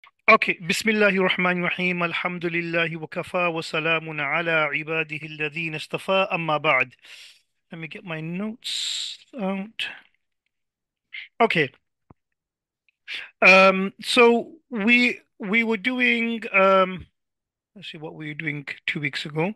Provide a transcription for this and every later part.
Okay, Bismillahir Rahmanir Rahim, Alhamdulillahi wa kafa wa salamun ala ibadihi alladhina istafa amma ba'd. Let me get my notes out. Okay, so we were doing let's see what we were doing 2 weeks ago.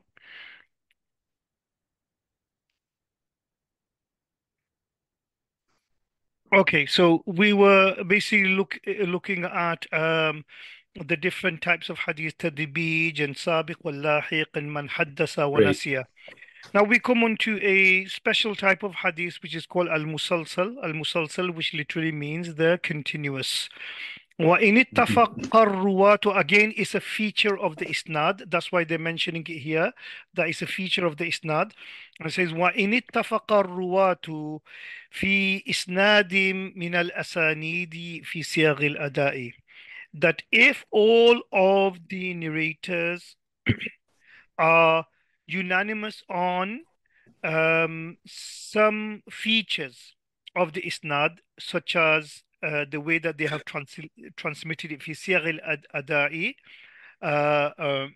Okay, so we were basically looking at the different types of hadith, tadbij and sabiq wal lahiq and man haddasa wa Great. nasiya. Now we come on to a special type of hadith which is called al-musalsal. Al-musalsal, which literally means the continuous. وَإِنِ Mhm. اتَّفَقَ الرُّوَاةُ again is a feature of the isnad. That's why they're mentioning it here. That is a feature of the isnad. And it says وَإِنِ اتَّفَقَ الرُّوَاةُ في إسناد من الأسانيد في صيغ الأداء. That if all of the narrators are unanimous on some features of the isnad, such as the way that they have transmitted it في صيغ الأداء. uh, uh,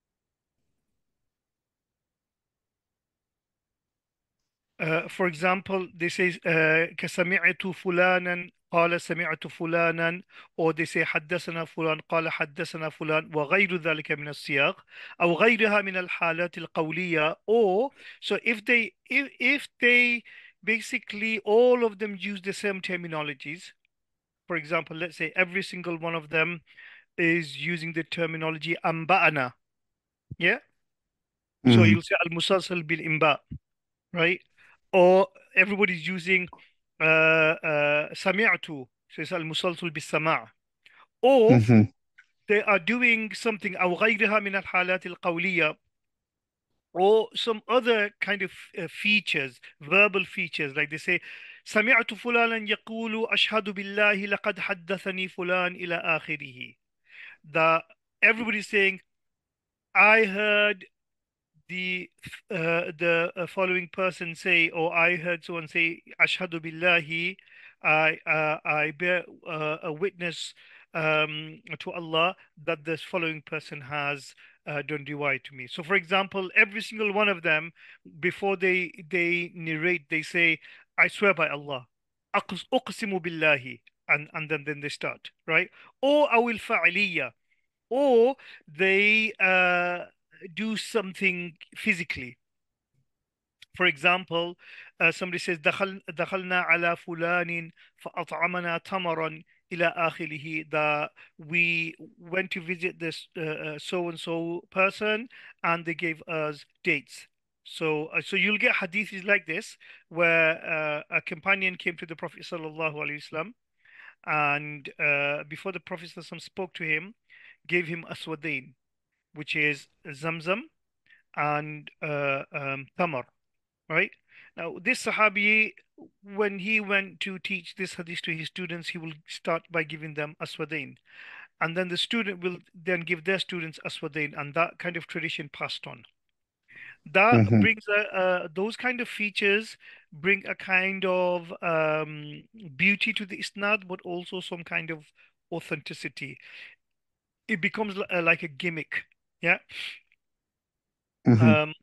for example, they say كسمعت فلانا قال سمعت فلانا, or they say حدثنا فلان قال حدثنا فلان وغير ذلك من السياق أو غيرها من الحالات القولية. Or so if they basically all of them use the same terminologies. For example, let's say every single one of them is using the terminology أنبأنا. Yeah, so Mhm. you'll say المسلسل بالإنباء, right? Or everybody's using سمعت, so it's المسلسل بالسماع. Or Mhm. they are doing something أو غيرها من الحالات القولية, or some other kind of features, verbal features, like they say سمعت فلانا يقول أشهد بالله لقد حدثني فلان إلى آخره. The everybody's saying I heard the following person say, or I heard someone say, Ashhadu billahi, I bear a witness to Allah that this following person has done riwayah to me. So, for example, every single one of them, before they narrate, they say, I swear by Allah, أقسم بالله, and then they start, right? Or أو الفاعلية, or they do something physically. For example, somebody says دخلنا على فلان فأطعمنا تمرا إلى آخره, that we went to visit this so and so person and they gave us dates. So you'll get hadiths like this where a companion came to the Prophet sallallahu alaihi wasallam, and before the Prophet sallallahu alaihi wasallam spoke to him, gave him aswadain, which is Zamzam and Tamar, right? Now, this Sahabi, when he went to teach this hadith to his students, he will start by giving them Aswadain. And then the student will then give their students Aswadain, and that kind of tradition passed on. That Mhm. brings those kind of features bring a kind of beauty to the isnad, but also some kind of authenticity. It becomes like a gimmick, yeah. Mhm. Um,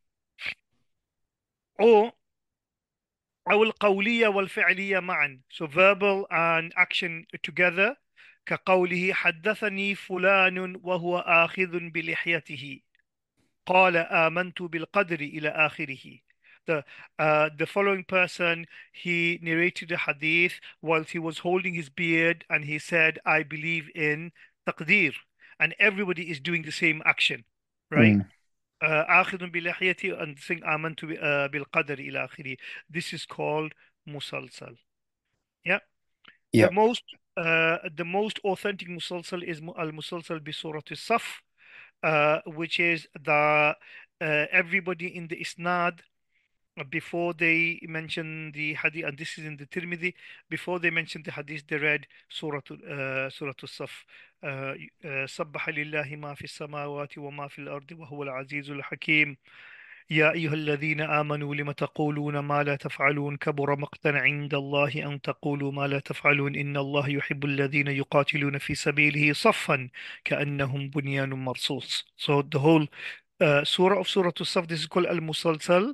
or أو القولية والفعلية معا, so verbal and action together, كقوله حدثني فلان وهو آخذ بلحيته قال آمنت بالقدر إلى آخره. The following person, he narrated the hadith whilst he was holding his beard, and he said, I believe in taqdeer, and everybody is doing the same action, right? Mhm. آخذ بلحيتي and saying آمنت بالقدر إلى آخره. This is called musalsal. Yeah. The Yeah. most the most authentic musalsal is al-musalsal bi surati saf, which is the everybody in the isnad, before they mention the hadith, and this is in the Tirmidhi, before they mention the hadith, they read Surah Saf. سبح لله ما في السماوات وما في الأرض وهو العزيز الحكيم. يا أيها الذين آمنوا لم تقولون ما لا تفعلون كبر مقتا عند الله أن تقولوا ما لا تفعلون إن الله يحب الذين يقاتلون في سبيله صفا كأنهم بنيان مرصوص. So the whole surah of Surah As-Saf, this is called Al-Musalsal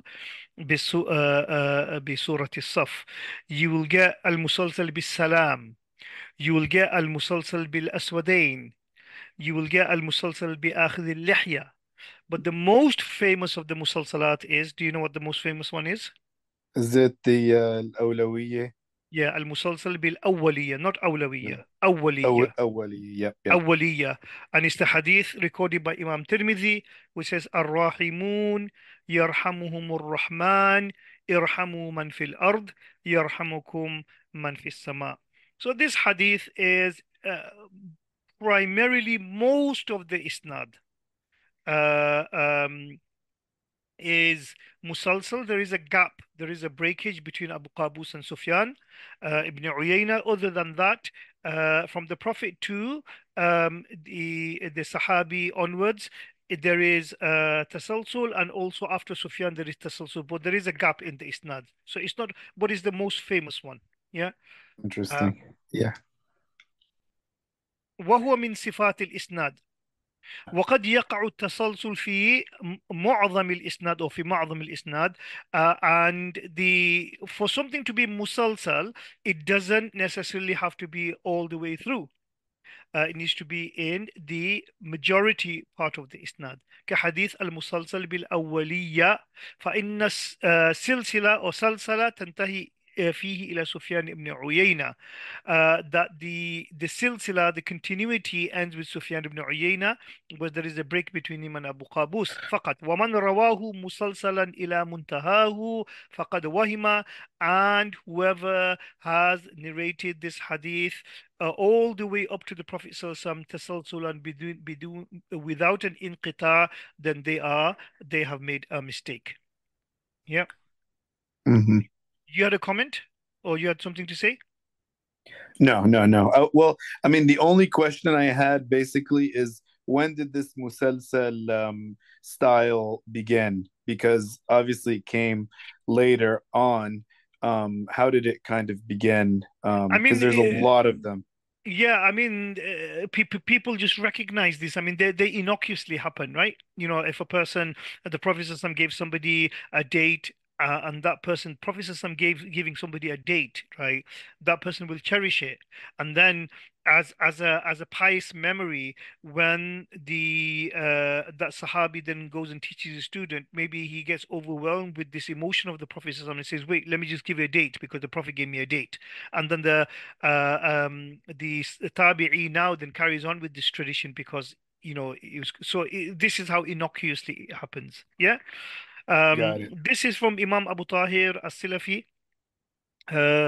بسورة الصف. You will get المسلسل بالسلام. You will get المسلسل بالأسودين. You will get المسلسل بآخذ اللحية. But the most famous of the musalsalat is, do you know what the most famous one is? Is it the الأولوية? Yeah, المسلسل بالأولية, not Yeah. أولوية, أولية. أولية. Yep, yep. أولية. And it's the hadith recorded by Imam Tirmidhi, which says, الراحمون يرحمهم الرحمن ارحموا من في الأرض يرحمكم من في السماء. So this hadith is primarily most of the isnad. Uh, um, is musalsal. There is a gap, there is a breakage between Abu Qabus and Sufyan ibn Uyayna. Other than that, from the Prophet to the Sahabi onwards, there is tasalsul, and also after Sufyan there is tasalsul, but there is a gap in the isnad. So it's not what is the most famous one. Yeah. uh, Interesting. Yeah. وهو من صفات الإسناد. وقد يقع التسلسل في معظم الإسناد أو في معظم الإسناد. And the for something to be musalsal, it doesn't necessarily have to be all the way through. It needs to be in the majority part of the إسناد. كحديث المسلسل بالأولية فإن سلسلة أو سلسلة تنتهي فيه إلى سفيان بن عيينة. That the silsila, the continuity ends with Sufyan ibn Uyayna, but there is a break between him and Abu Qabus. فقط ومن رواه مسلسلا إلى منتهاه فقد وهم. And whoever has narrated this hadith all the way up to the Prophet ﷺ tasalsulan without an inqita, then they have made a mistake. Yeah. Hmm. You had a comment or you had something to say? No, no, no. Well, I mean, the only question I had basically is when did this musalsal style begin? Because obviously it came later on. How did it kind of begin? I Because mean, there's a lot of them. yeah, I mean, people just recognize this. I mean, they innocuously happen, right? You know, if a person, the Prophet ﷺ gave somebody a date, and that person, Prophet ﷺ giving somebody a date, right? That person will cherish it, and then as a pious memory, when the that Sahabi then goes and teaches a student, maybe he gets overwhelmed with this emotion of the Prophet ﷺ and says, "Wait, let me just give you a date because the Prophet gave me a date," and then the tabi'i now then carries on with this tradition because this is how innocuously it happens. Yeah. Got it. This is from Imam Abu Tahir as-Silafi uh,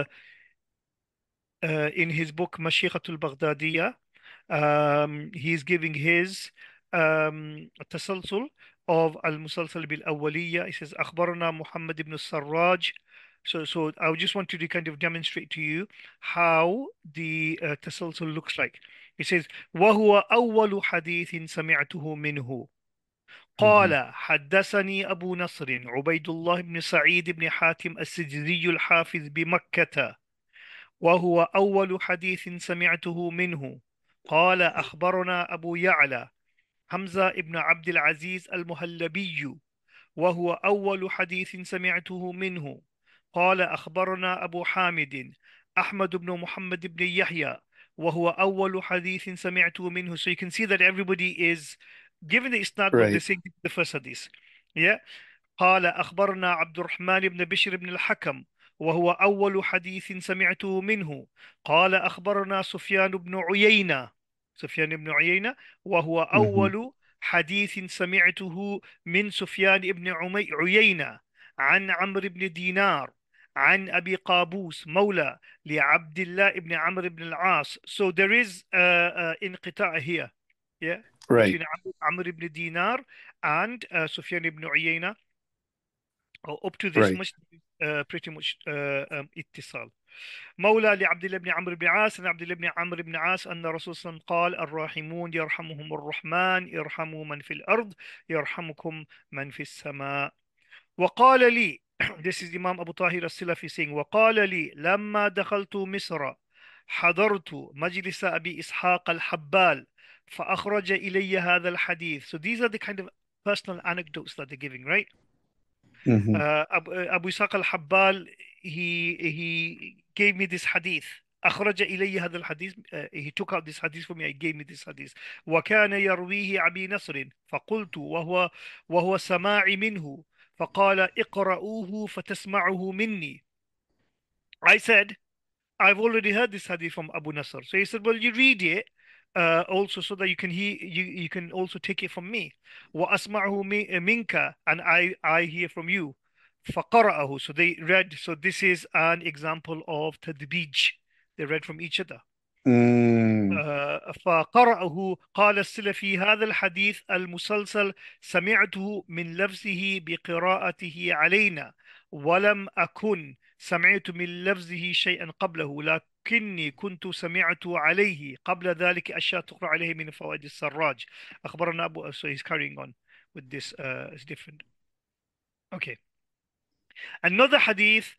in his book Mashikhatul Baghdadiyya. He's giving his tasalsul of al-musalsal bil-awwaliyya. He says أخبرنا محمد بن السراج. So I just wanted to kind of demonstrate to you how the tasalsul looks like. He says وهو أول حديث سمعته منه Hmm. قال حدثني أبو نصر عبيد الله بن سعيد بن حاتم السجزي الحافظ بمكة وهو أول حديث سمعته منه. قال أخبرنا أبو يعلى حمزة بن عبد العزيز المهلبي وهو أول حديث سمعته منه. قال أخبرنا أبو حامد أحمد بن محمد بن يحيى وهو أول حديث سمعته منه. So you can see that everybody is given the isnad, but they're Right. saying the first hadith. Yeah. قال أخبرنا عبد الرحمن بن بشر بن الحكم وهو أول حديث سمعته منه. قال أخبرنا سفيان بن عيينة. سفيان بن عيينة وهو Hmm. أول حديث سمعته من سفيان بن عيينة عن عمرو بن دينار عن أبي قابوس مولى لعبد الله بن عمرو بن العاص. So there is انقطاع here. Yeah. Right. Between Amr ibn Dinar and Sufyan ibn Uyayna. Up to this Right. much pretty much اتصال. مولى لعبد الله بن عمرو بن عاص عن عبد الله بن عمرو بن عاص أن الرسول صلى الله عليه وسلم قال الراحمون يرحمهم الرحمن ارحموا من في الأرض يرحمكم من في السماء. وقال لي this is Imam Abu Tahir al-Silafi saying وقال لي لما دخلت مصر حضرت مجلس أبي إسحاق الحبال فأخرج إلي هذا الحديث. So these are the kind of personal anecdotes that they're giving, right? Hmm. Abu Ishaq al-Habbal, he gave me this hadith. أخرج إلي هذا الحديث. He took out this hadith for me. He gave me this hadith. وكان يرويه أبي نصر فقلت وهو سماعي منه فقال اقرؤوه فتسمعه مني. I said, I've already heard this hadith from Abu Nasr. So he said, well, you read it also so that you can you can also take it from me. وأسمعه منك, and I hear from you. فقرأه. So they read. So this is an example of tadbij. They read from each other. Mm. فقرأه قال السلفي هذا الحديث المسلسل سمعته من لفظه بقراءته علينا ولم أكن سمعت من لفظه شيئا قبله لكني كنت سمعت عليه قبل ذلك أشياء تقرأ عليه من فوائد السراج. أخبرنا أبو. So he's carrying on with this. It's different. Okay. Another hadith,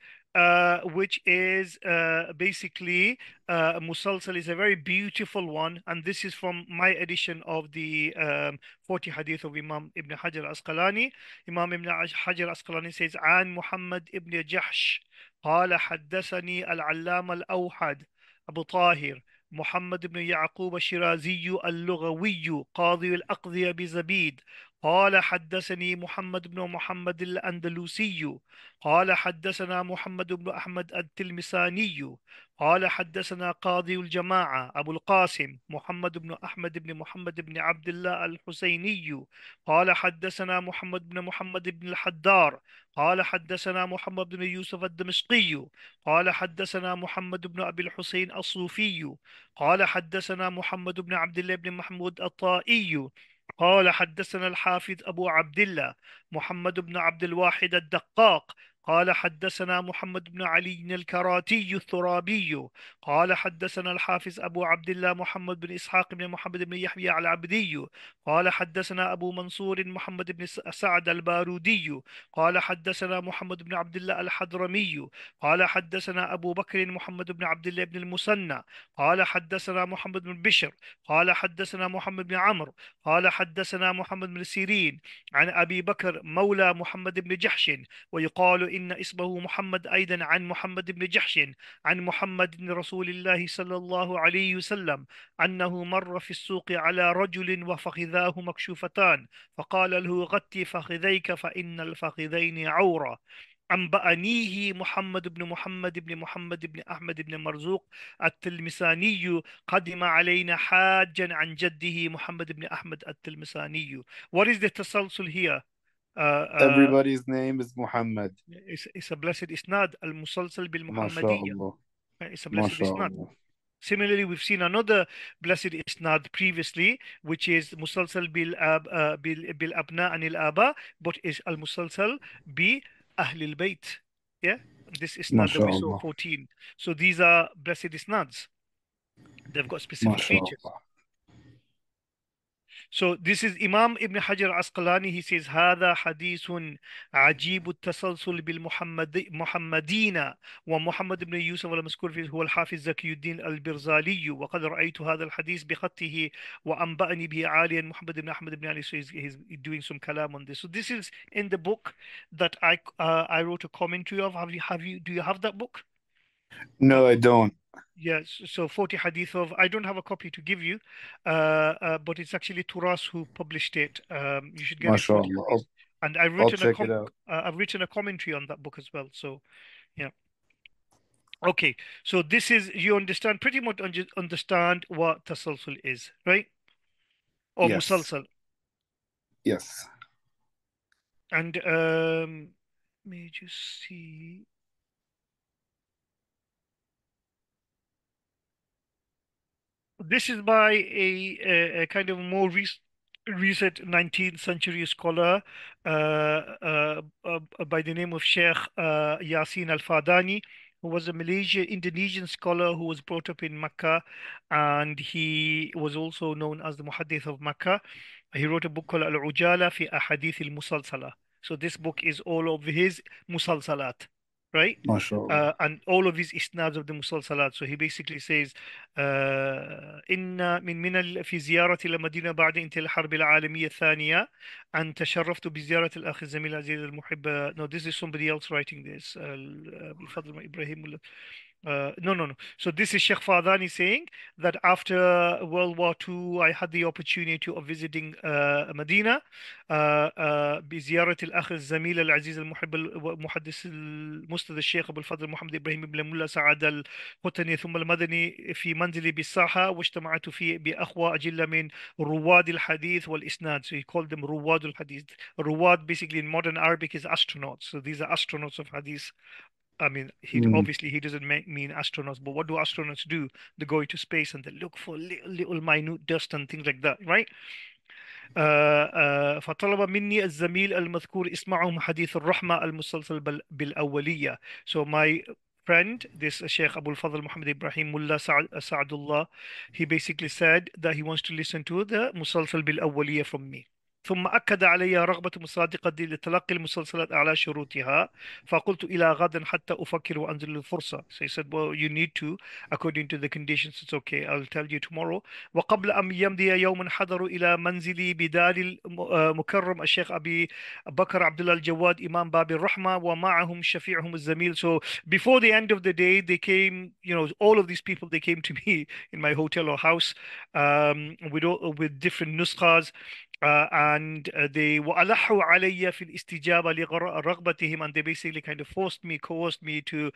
which is basically Musalsal, is a very beautiful one, and this is from my edition of the 40 hadith of Imam Ibn Hajar al-Asqalani. Imam Ibn Hajar al-Asqalani says, عن محمد ibn جحش قال حدثني العلامة الأوحد أبو طاهر محمد بن يعقوب الشيرازي اللغوي قاضي الأقضية بزبيد قال حدثني محمد بن محمد الأندلسي قال حدثنا محمد بن أحمد التلمساني قال حدثنا قاضي الجماعة أبو القاسم محمد بن أحمد بن محمد بن عبد الله الحسيني قال حدثنا محمد بن محمد بن الحدار قال حدثنا محمد بن يوسف الدمشقي قال حدثنا محمد بن أبي الحسين الصوفي قال حدثنا محمد بن عبد الله بن محمود الطائي قال حدثنا الحافظ أبو عبد الله محمد بن عبد الواحد الدقاق قال حدثنا محمد بن علي الكراتي الثرابي قال حدثنا الحافظ أبو عبد الله محمد بن إسحاق بن محمد بن يحيى العبدي قال حدثنا أبو منصور محمد بن سعد البارودي قال حدثنا محمد بن عبد الله الحضرمي قال حدثنا أبو بكر محمد بن عبد الله بن المثنى قال حدثنا محمد بن بشر قال حدثنا محمد بن عمرو قال حدثنا محمد بن سيرين عن أبي بكر مولى محمد بن جحش ويقال إن اسمه محمد أيضا عن محمد بن جحش عن محمد بن رسول الله صلى الله عليه وسلم أنه مر في السوق على رجل وفخذاه مكشوفتان فقال له غطي فخذيك فإن الفخذين عورة. أنبأنيه محمد بن محمد بن محمد بن أحمد بن مرزوق التلمساني قدم علينا حاجا عن جده محمد بن أحمد التلمساني. What is the تسلسل here? Everybody's name is Muhammad. It's a blessed isnad. المسلسل ما شاء بالمحمدية. الله. It's a ما blessed شاء isnad. الله. Similarly, we've seen another blessed isnad previously, which is musalsal bil abna anil aba, but is al musalsal bi ahlil bayt. Yeah, this ما isnad that شاء we saw الله. 14. So these are blessed isnads. They've got ما specific شاء features. الله. So this is Imam Ibn Hajar Asqalani. He says هذا حديث عجيب التسلسل بالمحمدين ومحمد بن يوسف المذكور فيه هو الحافظ زكي الدين البرزالي وقد رأيت هذا الحديث بخطه وأنبأني به عاليا محمد بن أحمد بن علي. So he's doing some kalam on this. So this is in the book that I wrote a commentary of. Do you have that book? No, I don't. Yes, so 40 hadith of, I don't have a copy to give you, but it's actually Turas who published it. You should get ما it شاء 40 الله. hadith. And I'll check it out. I've written a commentary on that book as well. So yeah. Okay. So this is, you understand, pretty much understand what tasalsul is, right? Or Yes. musalsal. Yes. And let me just see. This is by a kind of more recent 19th century scholar by the name of Sheikh Yasin Al-Fadani, who was a Indonesian scholar who was brought up in Mecca, and he was also known as the Muhaddith of Mecca. He wrote a book called Al-Ujala fi Ahadith al-Musalsala. So this book is all of his musalsalat, right? MashaAllah. And all of his isnads of the musalsalat. So he basically says, إن في زيارة المدينة بعد انتهاء الحرب العالمية الثانية أن تشرفت بزيارة الأخ الزميل العزيز المحب. No, this is somebody else writing this. بالفضل إبراهيم. No, no, no. So this is Sheikh Fadani saying that after World War II, I had the opportunity of visiting Medina بزيارة الأخ الزميل العزيز المحب المحدث المستاذ الشيخ أبو الفضل محمد إبراهيم بن ملا سعد القطني ثم المدني في منزلي بالساحة، واجتمعت فيه بأخوة أجلة من رواد الحديث والإسناد. So he called them رواد الحديث. رواد basically in modern Arabic is astronauts. So these are astronauts of hadith. I mean, he Mm. obviously he doesn't mean astronauts, but what do astronauts do? They go into space and they look for little minute dust and things like that, right? فطلب مني الزميل المذكور اسمعهم حديث الرحمة المسلسل بالأولية. So my friend, this Sheikh Abu al-Fadl Muhammad Ibrahim Mullah Sa'adullah, he basically said that he wants to listen to the مسلسل بالأولية from me. ثم أكد علي رغبة مصادقتي لتلقي المسلسلات على شروطها، فقلت إلى غد حتى أفكر وأنزل الفرصة. So he said, well, you need to, according to the conditions, it's okay, I'll tell you tomorrow. وقبل أن يمضي يوم حضروا إلى منزلي بدار المكرم الشيخ أبي بكر عبد الله الجواد إمام باب الرحمة ومعهم شفيعهم الزميل. So before the end of the day, they came, you know, all of these people, they came to me in my hotel or house with different nuskhas. And they وألحوا علي في الاستجابة لرغبتهم, and they basically kind of coerced me to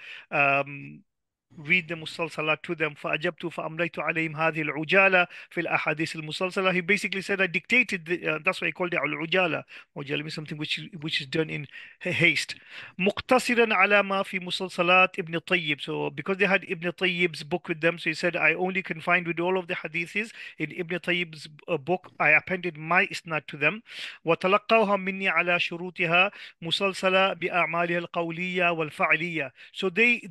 read the musalsalat to them. فأجبت فأمليت عليهم هذه العجالة في الأحاديث المسلسلة. He basically said I dictated that's why he called it العجالة. عجالة means something which is done in haste. مقتصرا على ما في مسلسلات ابن طيب. So because they had Ibn Tayyib's book with them, so he said I only confined with all of the hadiths in Ibn Tayyib's book. I appended my isnad to them. وتلقوها مني على شروطها مسلسلة بأعمالها القولية والفعلية. So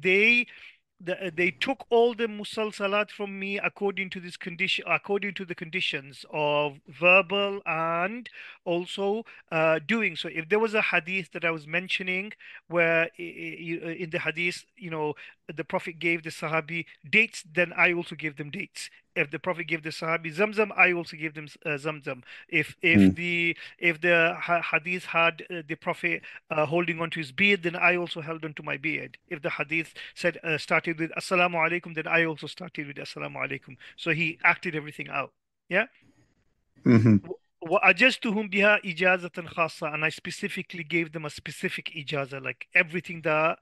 they took all the musalsalat from me according to this condition, according to the conditions of verbal and also doing. So if there was a hadith that I was mentioning where in the hadith, you know, the Prophet gave the Sahabi dates, then I also gave them dates. If the Prophet gave the Sahabi Zamzam, I also gave them Zamzam. Mm. If the hadith had the Prophet holding onto his beard, then I also held onto my beard. If the hadith said started with Assalamu alaikum, then I also started with Assalamu alaikum. So he acted everything out. Yeah. Hmm. وأجزتهم بها إجازة خاصة, and I specifically gave them a specific ijaza, like everything that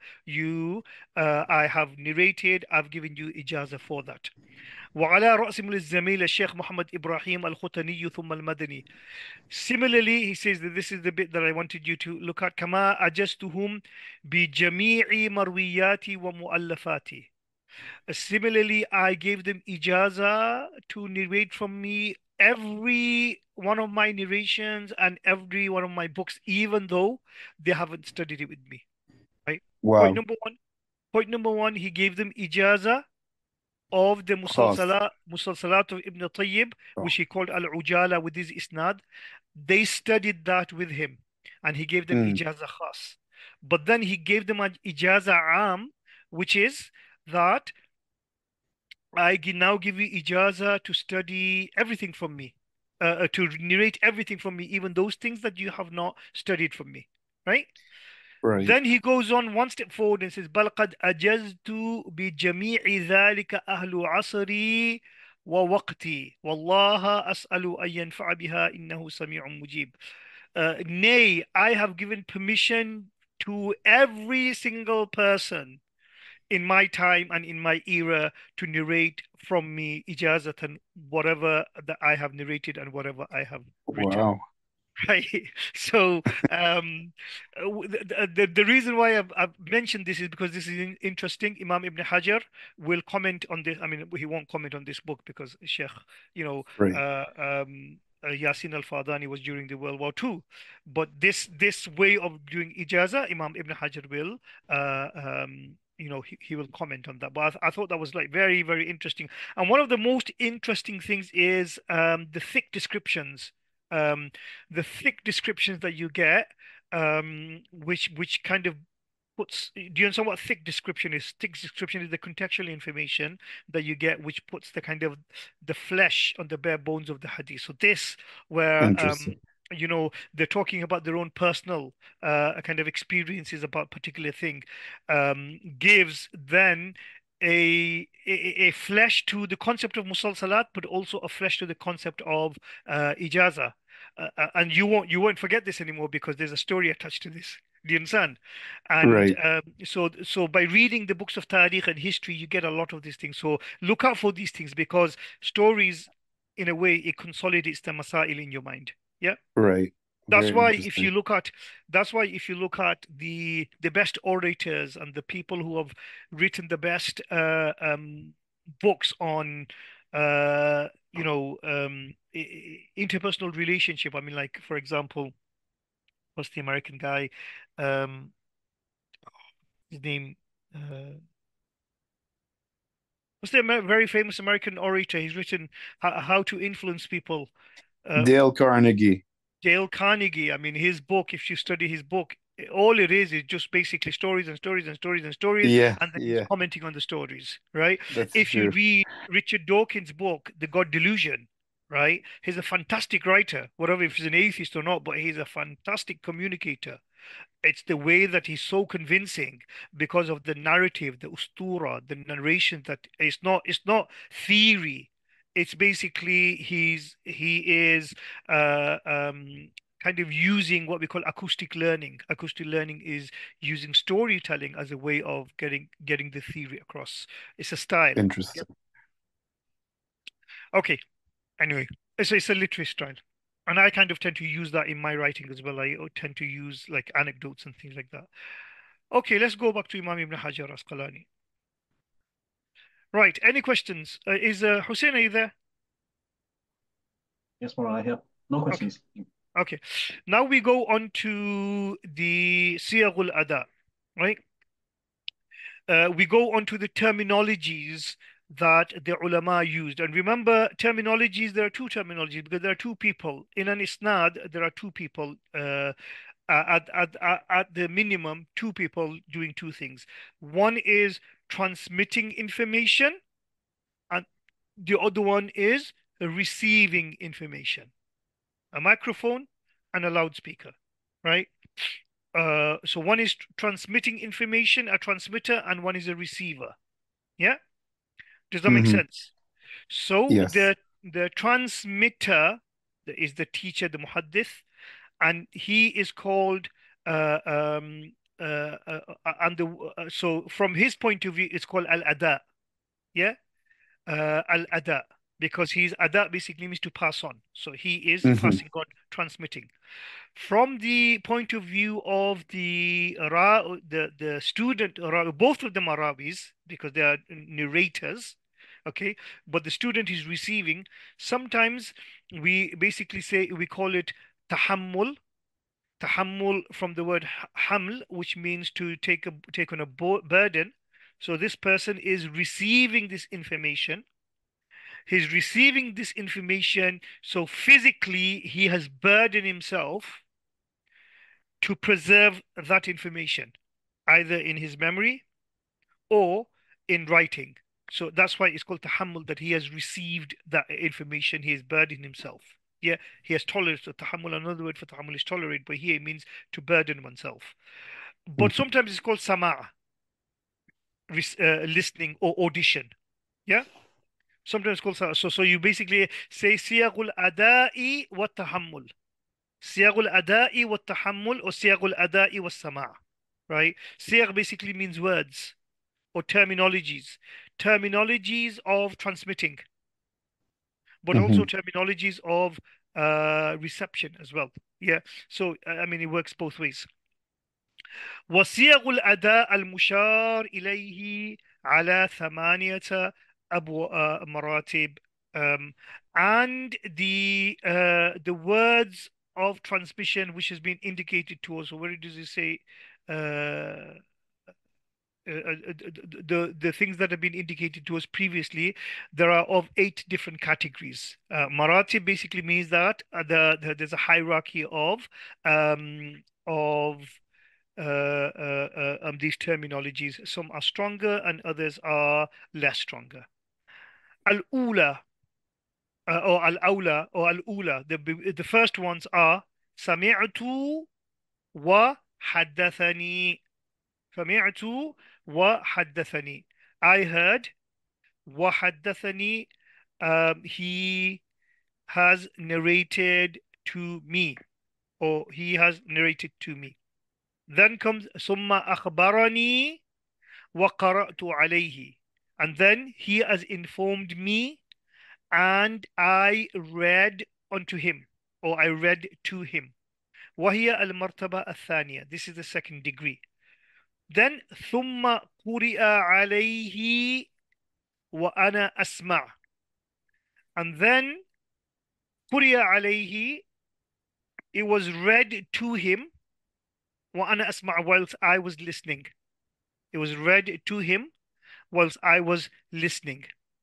I have narrated, I've given you ijaza for that. وعلى رأس الزميل الشيخ محمد إبراهيم الختني ثم المدني. Similarly, he says that this is the bit that I wanted you to look at. كما أجزتهم بجميع مروياتي ومؤلفاتي. Similarly, I gave them ijaza to narrate from me every one of my narrations and every one of my books, even though they haven't studied it with me. Right? Point Wow. number one. Point number one, he gave them ijaza of the خاص. musalsalat of Ibn Tayyib, Oh. which he called al-Ujala with his isnad. They studied that with him, and he gave them Mm. ijaza khas. But then he gave them an ijaza am, which is that now give you ijaza to study everything from me, to narrate everything from me, even those things that you have not studied from me, right? Right. Then he goes on one step forward and says, بل قد أجزت بجميع ذلك أهل عصري ووقتي والله أسأل أن ينفع بها إنه سميع مجيب. Nay, I have given permission to every single person in my time and in my era to narrate from me ijazatan, whatever that I have narrated and whatever I have written. Wow. Right. So the reason why I've mentioned this is because this is interesting. Imam Ibn Hajar will comment on this. I mean, he won't comment on this book because Sheikh, you know, Right. Yasin al-Fadani was during the World War II. But this way of doing ijaza, Imam Ibn Hajar will you know, he will comment on that. But I thought that was like very, very interesting. And one of the most interesting things is the thick descriptions. Um, the thick descriptions that you get which kind of puts, do you understand what thick description is? Thick description is the contextual information that you get, which puts the kind of the flesh on the bare bones of the hadith. So this, where Interesting. they're talking about their own personal kind of experiences about particular thing, gives then a flesh to the concept of musalsalat, but also a flesh to the concept of ijaza. And you won't forget this anymore because there's a story attached to this. Do you understand? And Right, so by reading the books of Tariq and history, you get a lot of these things. So look out for these things because stories, in a way, it consolidates the masail in your mind. Yeah. right. That's Very why if you interesting. look at the best orators and the people who have written the best books on interpersonal relationship. I mean, like for example, what's the American guy? Um, his name. Uh, what's the very famous American orator? He's written How to Influence People. Uh, Dale Carnegie. Dale Carnegie. I mean, his book, if you study his book, all it is just basically stories and stories and stories and stories, Yeah, and then he's yeah, commenting on the stories, right? that's If you true. read Richard Dawkins' book, The God Delusion, right? He's a fantastic writer, whatever if he's an atheist or not, but he's a fantastic communicator. It's the way that he's so convincing because of the narrative, the ustura, the narration that it's not theory. It's basically he is kind of using what we call acoustic learning. Acoustic learning is using storytelling as a way of getting the theory across. It's a style. Yep. Interesting. Okay. Anyway, it's a literary style. And I kind of tend to use that in my writing as well. I tend to use like anecdotes and things like that. Okay, let's go back to Imam Ibn Hajar Asqalani. Right, any questions? Is Hussein, are you there? Yes, Mara, here. No Okay, questions. okay. Now we go on to the Siyagul Ada, right? We go on to the terminologies that the ulama used. And remember, terminologies, there are two terminologies because there are two people. In an isnad, there are two people. At the minimum, two people doing two things. One is transmitting information, and the other one is receiving information. A microphone and a loudspeaker, right? So one is transmitting information, a transmitter, and one is a receiver. Yeah, does that make Hmm. sense? So Yes. the transmitter is the teacher, the muhaddith, and he is called and so from his point of view, it's called al-ada. Yeah, al-ada, because he's ada basically means to pass on. So he is Hmm. passing on, transmitting. From the point of view of the student, both of them are ravis because they are narrators. Okay, but the student is receiving. Sometimes we basically say we call it tahammul. Tahammul from the word haml, which means to take on a burden. So this person is receiving this information. He's receiving this information, so physically he has burdened himself to preserve that information, either in his memory or in writing. So that's why it's called tahammul, that he has received that information, he has burdened himself. Yeah, he has tolerated. So tahammul, another word for tahammul is tolerate, but here it means to burden oneself. But sometimes it's called sama', listening or audition. Yeah, sometimes it's called sama'. So you basically say siyagul adai wa tahammul. Siyagul adai wa tahammul or siyagul adai wa sama'. Right? Siyag basically means words or terminologies of transmitting, but also Hmm. terminologies of reception as well. Yeah. So I mean, it works both ways. وصيغ الأداء المشار إليه على ثمانية مراتب. Um, and the words of transmission which has been indicated to us. So where does it say? Uh, the things that have been indicated to us previously, there are of 8 different categories. Maratib basically means that there's a hierarchy of these terminologies. Some are stronger and others are less stronger. Al-ula or al-awla or al-ula. The first ones are sami'tu wa haddathani. Sami'tu wa haddathani. I heard. Wa haddathani. He has narrated to me, or he has narrated to me. Then comes summa akhbarani wa qara'tu alayhi. And then he has informed me and I read unto him, or I read to him. وهي المرتبة الثانية. This is the second degree. Then ثم قرئ عليه وأنا أسمع. And then قرئ عليه, it was read to him وأنا أسمع, whilst I was listening. It was read to him whilst I was listening.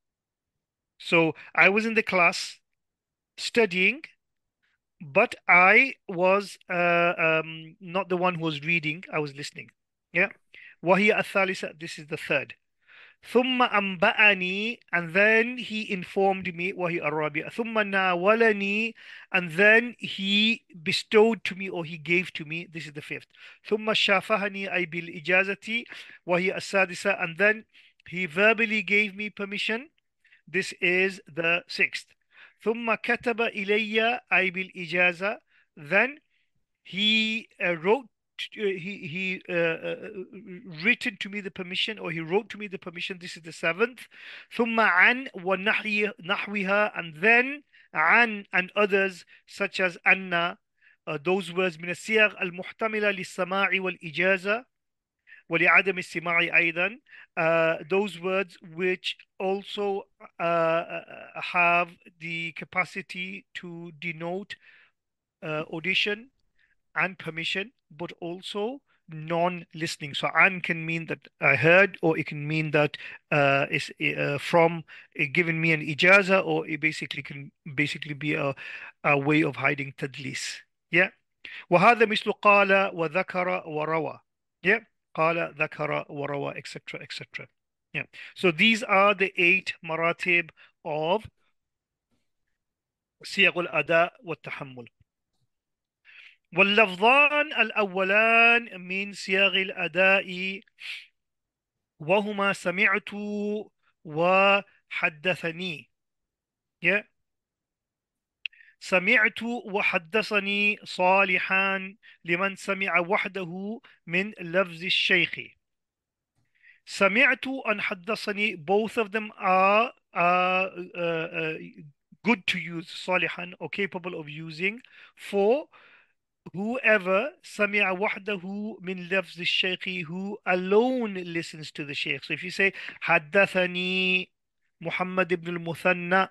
So I was in the class studying, but I was not the one who was reading, I was listening. Yeah. وهي الثالثة, this is the third. ثم أنبأني, and then he informed me. وهي الرابعة. ثم ناولني, and then he bestowed to me, or he gave to me. This is the fifth. ثم شافهني أي بالإجازة وهي السادسة, and then he verbally gave me permission. This is the sixth. ثم كتب إلي أي بالإجازة, then he wrote he written to me the permission, or he wrote to me the permission. This is the seventh. ثم عن ونحوها, and then عن and others such as أن, those words من الصيغ المحتملة للسماع والإجازة ولعدم السماع أيضا, those words which also have the capacity to denote audition and permission, but also non-listening. So an can mean that I heard, or it can mean that it's from giving me an ijaza, or it basically can be a way of hiding tadlis. Yeah. وهذا مثل قال وذكر وروى. Yeah. قال ذكر وروى, etc., etc. Yeah. So these are the 8 maratib of صيغ الأداء والتحمل. واللفظان الأولان من صيغ الأداء وهما سمعت وحدثني. Yeah. سمعت وحدثني صالحان لمن سمع وحده من لفظ الشيخ. سمعت and حدثني, both of them are good to use, صالحان, or capable of using for whoever سمع وحده من لفظ الشيخ, who alone listens to the sheikh. So if you say حدثني محمد ibn al-Muthanna,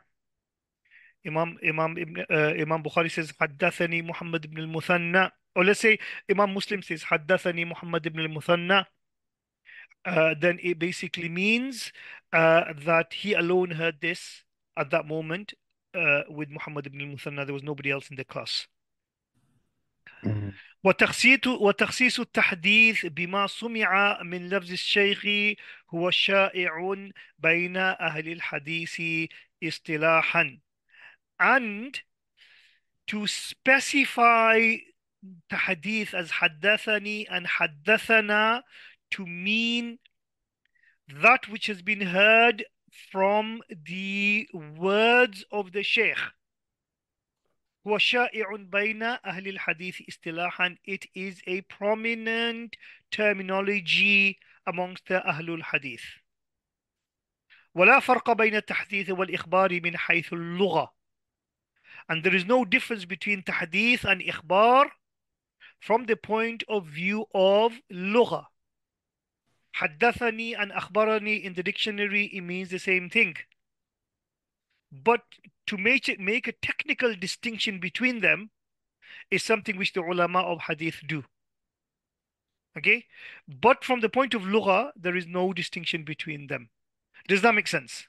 Imam Bukhari says حدثني محمد ibn al-Muthanna, or let's say Imam Muslim says حدثني محمد ibn al-Muthanna, then it basically means that he alone heard this at that moment with Muhammad ibn al-Muthanna. There was nobody else in the class. Mhm. وتخصيص التحديث بما سمع من لفظ الشيخ هو شائع بين أهل الحديث اصطلاحا. And to specify تحديث as حدثني and حدثنا to mean that which has been heard from the words of the sheikh. هو شائع بين أهل الحديث اصطلاحا. It is a prominent terminology amongst the أهل الحديث. ولا فرق بين التحديث والإخبار من حيث اللغة. And there is no difference between تحديث and إخبار from the point of view of لغة. حدثني and أخبرني in the dictionary, it means the same thing. But to make a technical distinction between them is something which the ulama of hadith do. Okay? But from the point of lugha, there is no distinction between them. Does that make sense?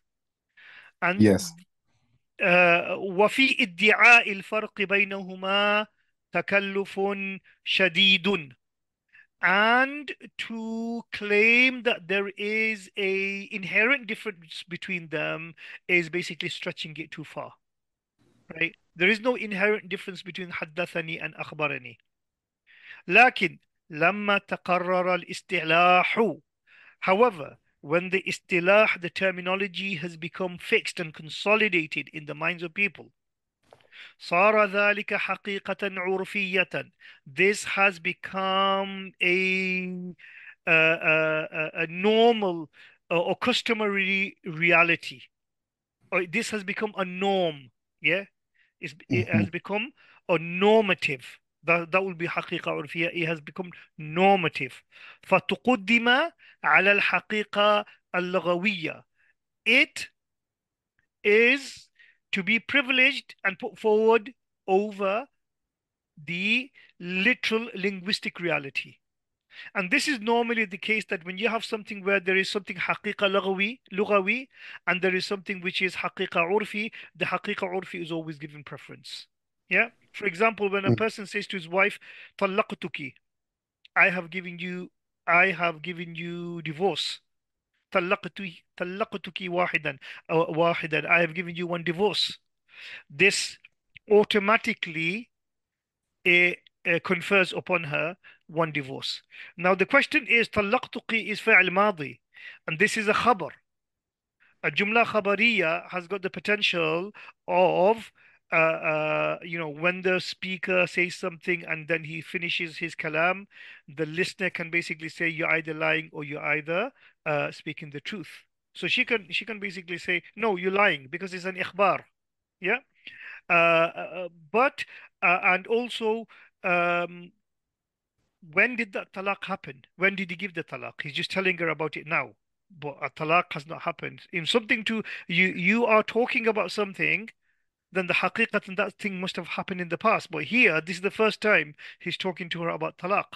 And Yes. وفي ادعاء الفرق بينهما تكلف شديد, and to claim that there is a inherent difference between them is basically stretching it too far, right? There is no inherent difference between حدثني and أخبرني. لكن لما تقرر الاصطلاح, however, when the istilah, the terminology, has become fixed and consolidated in the minds of people, صار ذلك حقيقة عرفية. This has become a normal or customary reality. Or this has become a norm. Yeah, it has Mhm. become a normative. That will be حقيقة عرفية. It has become normative. فتقدم على الحقيقة اللغوية. It is to be privileged and put forward over the literal linguistic reality. And this is normally the case, that when you have something where there is something حقيقة لغوي, and there is something which is حقيقة عرفي, the حقيقة عرفي is always given preference. Yeah. For example, when a person says to his wife, طلقتك, I have given you, I have given you divorce. طلقتك واحدا, I have given you one divorce. This automatically confers upon her one divorce. Now the question is, طلقتك is فعل ماضي, and this is a خبر. A jumla khabariya has got the potential of when the speaker says something and then he finishes his kalam, the listener can basically say you're either lying or you're either speaking the truth. So she can basically say no, you're lying, because it's an ikhbar. Yeah. But and also, um, when did that talaq happen? When did he give the talaq? He's just telling her about it now, but a talaq has not happened. In something to you are talking about something, then the haqiqat and that thing must have happened in the past. But here, this is the first time he's talking to her about talaq.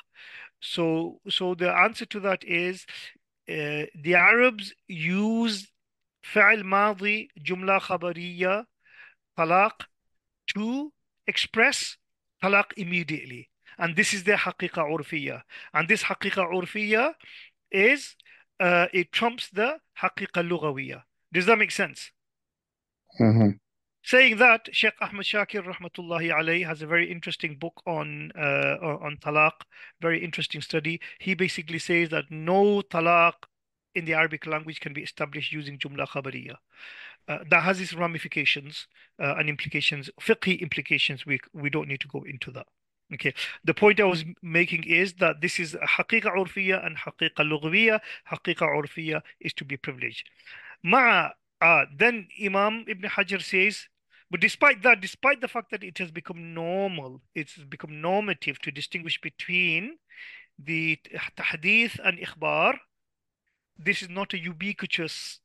So the answer to that is, the Arabs use فعل ماضي جملة خبرية talaq to express talaq immediately. And this is their haqiqa urfiya. And this haqiqa urfiya is, it trumps the haqiqa lughawiya. Does that make sense? Mhm. Saying that, Sheikh Ahmed Shakir rahmatullahi alayhi has a very interesting book on talaq, very interesting study. He basically says that no talaq in the Arabic language can be established using jumla khabariya. That has its ramifications and implications, fiqhi implications. We don't need to go into that. Okay. The point I was making is that this is haqiqa urfiya and haqiqa lughwiya. Haqiqa urfiya is to be privileged. مع then Imam Ibn Hajar says, but despite that, despite the fact that it has become normal, it's become normative to distinguish between the tahdith and ikhbar, this is not a ubiquitous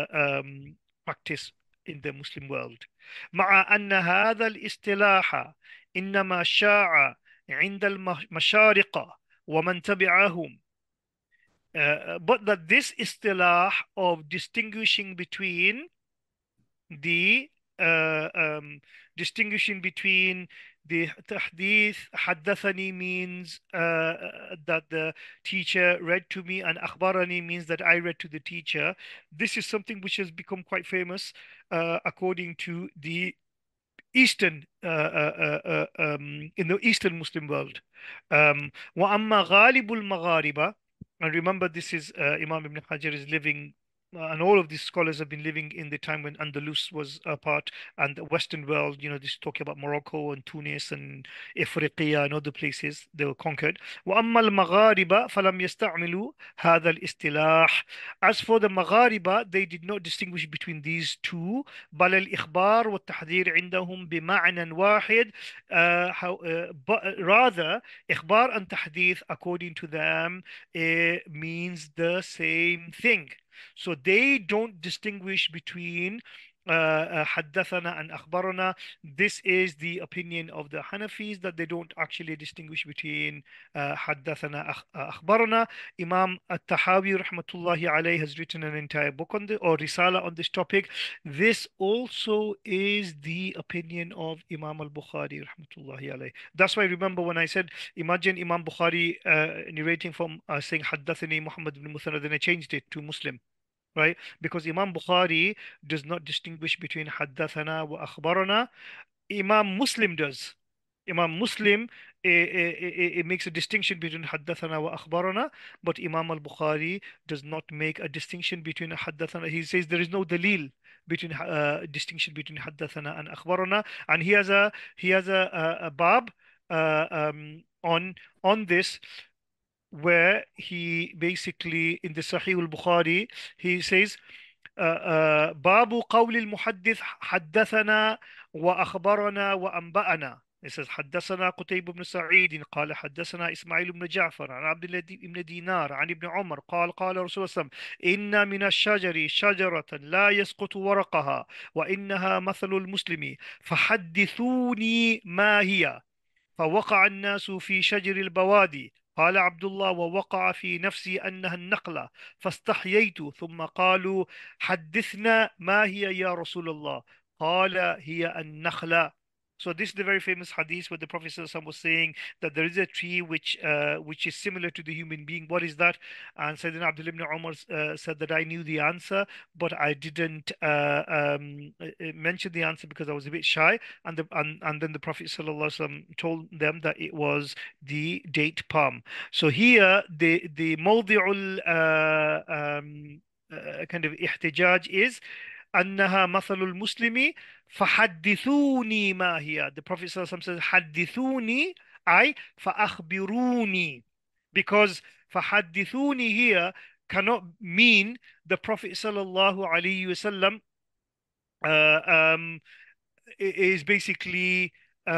practice in the Muslim world. مع أن هذا الاصطلاح إنما شاع عند المشارقة ومن تبعهم. But that this istilah of distinguishing between the distinguishing between the tahdith, حدثني means that the teacher read to me, and akhbarani means that I read to the teacher. This is something which has become quite famous according to the Eastern in the Eastern Muslim world. وأما غالب المغاربة, and remember this is Imam Ibn Hajar is living, and all of these scholars have been living in the time when Andalus was a part, and the Western world, this is talking about Morocco and Tunis and Ifriqiya and other places they were conquered. وأما المغاربة فلم يستعملوا هذا الاصطلاح. As for the Maghariba, they did not distinguish between these two. بل الإخبار والتحذير عندهم بمعنى واحد. But rather, إخبار and تحديث according to them means the same thing. So they don't distinguish between حدثنا and أخبرنا. This is the opinion of the Hanafis, that they don't actually distinguish between حدثنا أخبرنا. Imam At-Tahawi rahmatullahi alayhi has written an entire book on the or risala on this topic. This also is the opinion of Imam Al-Bukhari rahmatullahi alayhi. That's why, remember when I said, imagine Imam Bukhari narrating from saying حدثني Muhammad ibn Muthanna, then I changed it to Muslim, right? Because Imam Bukhari does not distinguish between haddathana wa akhbarana. Imam Muslim does. Imam Muslim it makes a distinction between haddathana wa akhbarana, but Imam al-Bukhari does not make a distinction between haddathana. He says there is no dalil between distinction between haddathana and akhbarana, and he has a bab on this, where he basically in the Sahih al-Bukhari he says باب قول المحدث حدثنا وأخبرنا وأنبأنا. It says حدثنا قتيبة بن سعيد قال حدثنا إسماعيل بن جعفر عن عبد الله بن دينار عن ابن عمر قال قال رسول الله صلى الله عليه وسلم إن من الشجر شجرة لا يسقط ورقها وإنها مثل المسلم فحدثوني ما هي. فوقع الناس في شجر البوادي. قال عبد الله ووقع في نفسي أنها النقلة فاستحييت ثم قالوا حدثنا ما هي يا رسول الله قال هي النخلة. So this is the very famous hadith where the Prophet ﷺ was saying that there is a tree which is similar to the human being. What is that? And Sayyidina Abdullah ibn Umar said that I knew the answer, but I didn't mention the answer because I was a bit shy. And then the Prophet ﷺ told them that it was the date palm. So here the mawdi'ul kind of ihtijaj is أنها مثل المسلم فحدثوني ما هي. The Prophet ﷺ says حدثوني أي فأخبروني, because فحدثوني here cannot mean the Prophet sallallahu alaihi wasallam is basically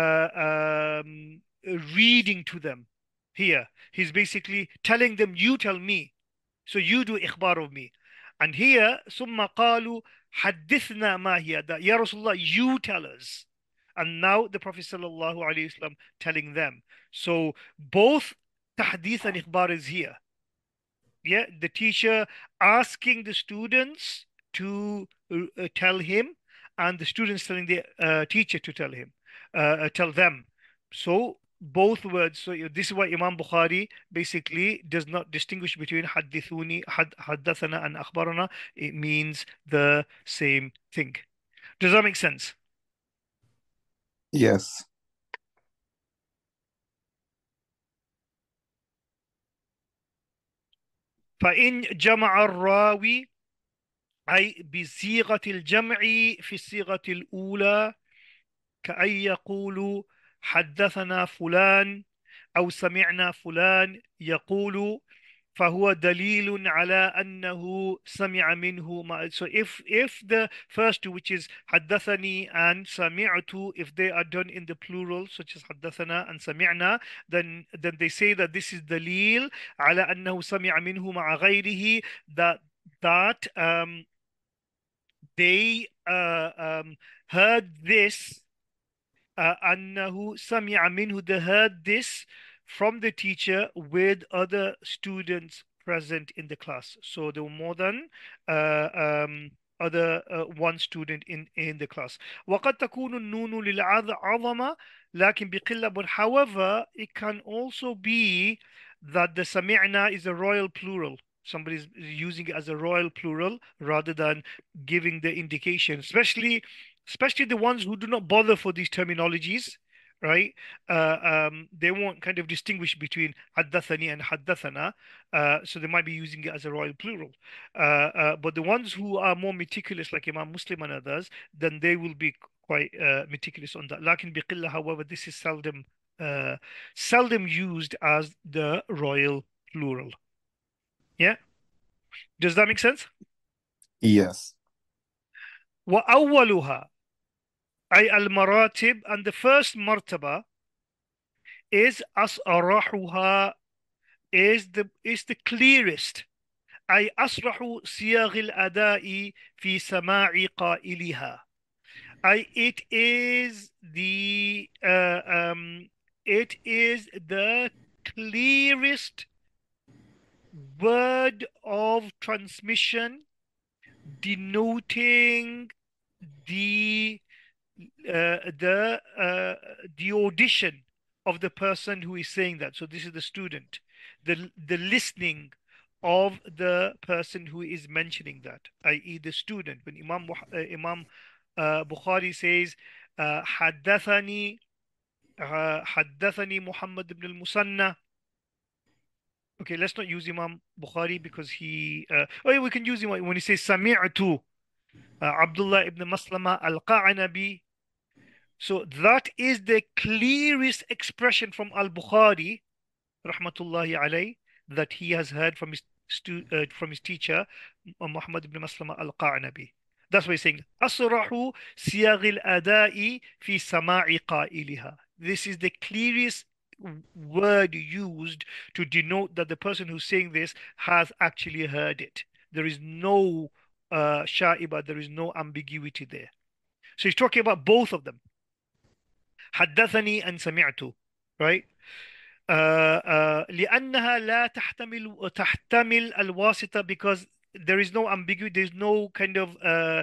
reading to them. Here he's basically telling them, you tell me, so you do ikhbar of me. And here ثم قالوا حدثنا ما هي, that Ya Rasulullah, you tell us. And now the Prophet sallallahu alaihi wasallam telling them. So both tahdith and ikhbar is here. Yeah, the teacher asking the students to tell him, and the students telling the teacher to tell them. So both words. So this is why Imam Bukhari basically does not distinguish between hadithuni, haddathana, and akhbarana. It means the same thing. Does that make sense? Yes. فإن جمع الراوي أي بصيغة الجمع في الصيغة الأولى كأن يقول حدثنا فلان أو سمعنا فلان يقول, فهو دليل على أنه سمع منه. So if the first two, which is حدثني and سمعت, if they are done in the plural, such as حدثنا and سمعنا, then they say that this is دليل على أنه سمع منه مع غيره, that they heard this, أنه سمع منه, they heard this from the teacher with other students present in the class. So there were more than other one student in the class. وقد تكون النون للعظمة لكن بقلة, but however it can also be that the سمعنا is a royal plural. Somebody's using it as a royal plural rather than giving the indication, especially the ones who do not bother for these terminologies, right? They won't kind of distinguish between haddathani and haddathana, so they might be using it as a royal plural. But the ones who are more meticulous, like Imam Muslim and others, then they will be quite meticulous on that. Lakin biqillah, however, this is seldom used as the royal plural. Yeah, does that make sense? Yes. وأولها أي المراتب, and the first martaba is أصرحها, is the clearest, أي أصرح صيغ الأداء في سماع قائلها. أي it is the clearest word of transmission denoting the the audition of the person who is saying that. So this is the student, the listening of the person who is mentioning that, i.e., the student. When Imam Bukhari says, حدثني حدثني محمد بن المثنى. Okay, let's not use Imam Bukhari because oh yeah, we can use him when he says سمعت Abdullah ibn Maslama al-Qa'nabi. So that is the clearest expression from Al-Bukhari, rahmatullahi alayh, that he has heard from from his teacher, Muhammad ibn Maslama al-Qa'nabi. That's why he's saying, أصرح سياغ الأداء في سماع قائلها. This is the clearest word used to denote that the person who's saying this has actually heard it. There is no sha'iba, there is no ambiguity there. So he's talking about both of them. حدثني أن سمعت, right? لأنها لا تحتمل الواسطة, because there is no ambiguity, there's no kind of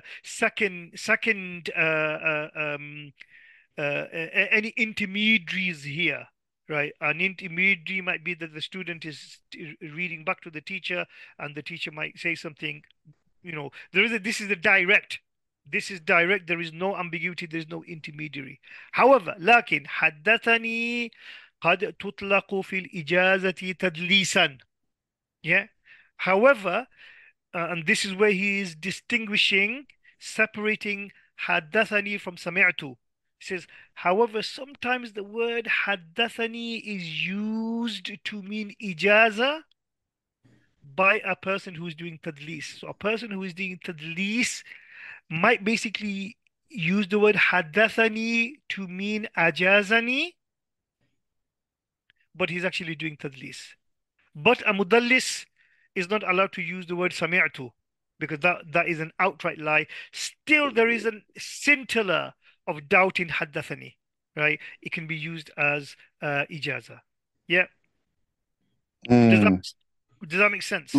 any intermediaries here, right? An intermediary might be that the student is reading back to the teacher, and the teacher might say something, this is the direct. This is direct. There is no ambiguity. There is no intermediary. However, لكن حدثني قد تطلق في الإجازة تدليسا. Yeah. However, and this is where he is distinguishing, separating حدثني from سمعت. He says, however, sometimes the word حدثني is used to mean إجازة by a person who is doing tadlis. So a person who is doing tadlis might basically use the word حدثني to mean أجازني, but he's actually doing tadlis. But a mudallis is not allowed to use the word سمعت, because that is an outright lie. Still, there is a scintilla of doubt in حدثني, right? It can be used as ijaza. Yeah. Does that Mm. does that make sense?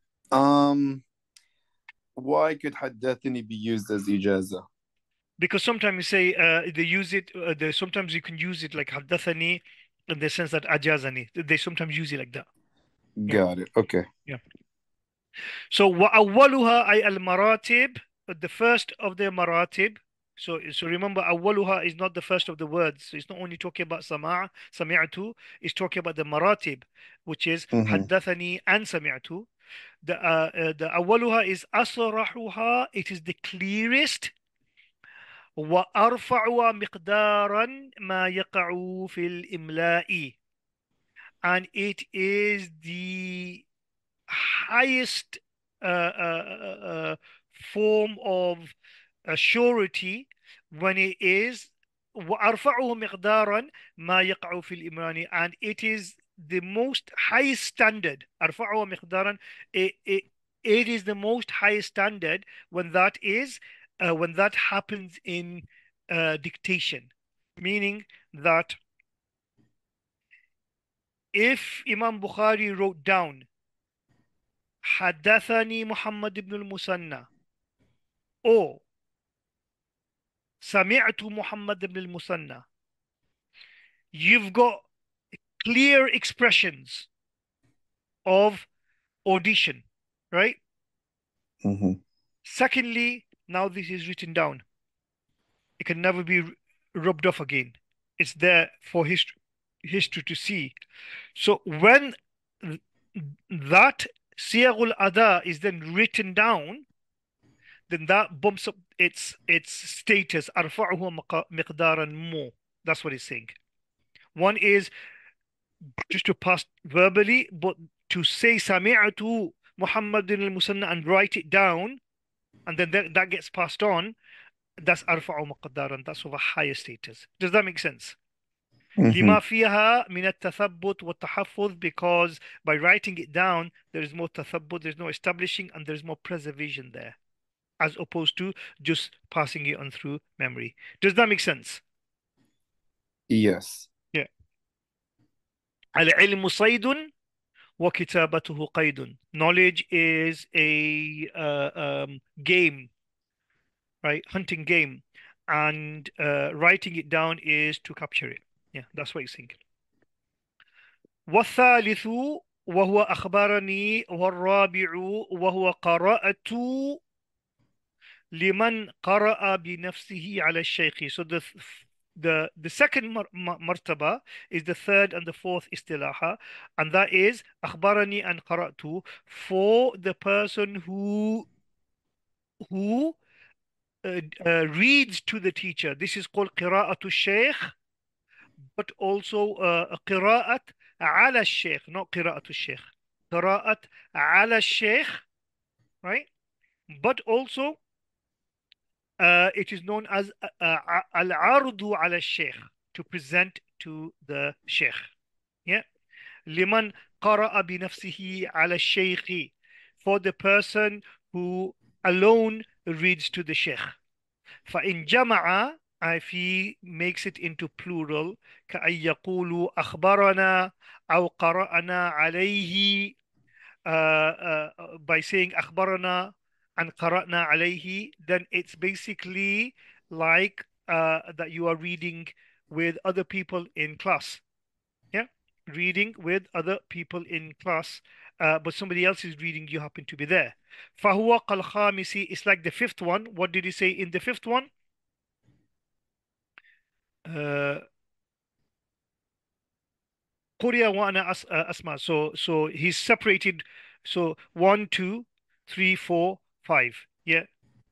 Why could حدثني be used as إجازة? Because sometimes you say they use it. Sometimes you can use it like حدثني in the sense that أجازني. They sometimes use it like that. Yeah. Got it. Okay. Yeah. So وأولها أي المراتب, the first of the maratib. So remember, أولها is not the first of the words. So it's not only talking about سمعت. It's talking about the maratib, which is Mhm. حدثني and سمعت. The أولها is أصرحها. It is the clearest. وأرفعها مقدارا ما يقع في الإملاء. And it is the highest form of surety when it is وأرفعه مقدارا ما يقع في الإمران, and it is the most highest standard. أرفعه مقدارا, it is the most highest standard when that happens in dictation, meaning that if Imam Bukhari wrote down حدثني محمد بن المثنى or سمعت محمد بن المثنى, you've got clear expressions of audition, right? Mhm. Secondly, now this is written down. It can never be rubbed off again. It's there for history to see. So when that siyagul ada is then written down, then that bumps up its status. أرفعه مقدارا more. That's what it's saying. One is just to pass verbally, but to say سمعت محمد المثنى and write it down, and then that gets passed on, that's أرفع مقدارا. That's of a higher status. Does that make sense? Mm-hmm. لما فيها من التثبت والتحفظ, because by writing it down there is more tathabbut, there's no establishing, and there's more preservation there, as opposed to just passing it on through memory. Does that make sense? Yes. Yeah. العلم صيد وكتابته قيد. Knowledge is a game, right? Hunting game. And writing it down is to capture it. Yeah, that's what he's saying. والثالث وهو أخبرني, والرابع وهو قرأت لمن قرأ بنفسه على الشيخ. So the second مرتبة is the third and the fourth istilaha, and that is أخبرني and قرأت, for the person who reads to the teacher. This is called قراءة الشيخ, but also قراءة على الشيخ, not قراءة الشيخ. قراءة على الشيخ, right? But also it is known as al-ardu ala sheikh, to present to the sheikh. Yeah. لمن قرأ بنفسه على الشيخ, for the person who alone reads to the sheikh. فإن جمع, if he makes it into plural, كأن يقول أخبرنا أو قرأنا عليه, by saying أخبرنا and قرأنا عليه, then it's basically like that you are reading with other people in class. Yeah, reading with other people in class, but somebody else is reading, you happen to be there. فهو كالخامس, it's like the fifth one. What did he say in the fifth one? قرئ وأنا أسمع. So he's separated. So 1, 2, 3, 4, 5. Yeah.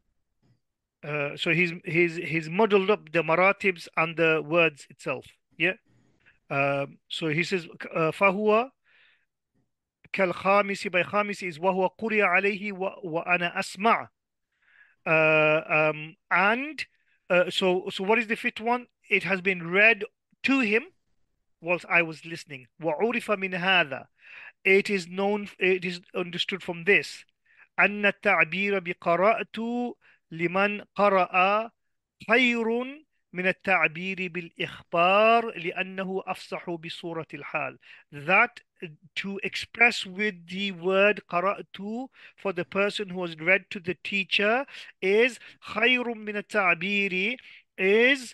So he's muddled up the maratibs and the words itself. Yeah. So he says فهو كالخامس, by خامس is وهو قرئ عليه وأنا أسمع. And so what is the fifth one? It has been read to him whilst I was listening. وعرف من هذا, it is known, it is understood from this, أن التعبير بقرأت لمن قرأ خير من التعبير بالإخبار لأنه أفصح بصورة الحال. That to express with the word قرأت for the person who has read to the teacher is خير من التعبير, is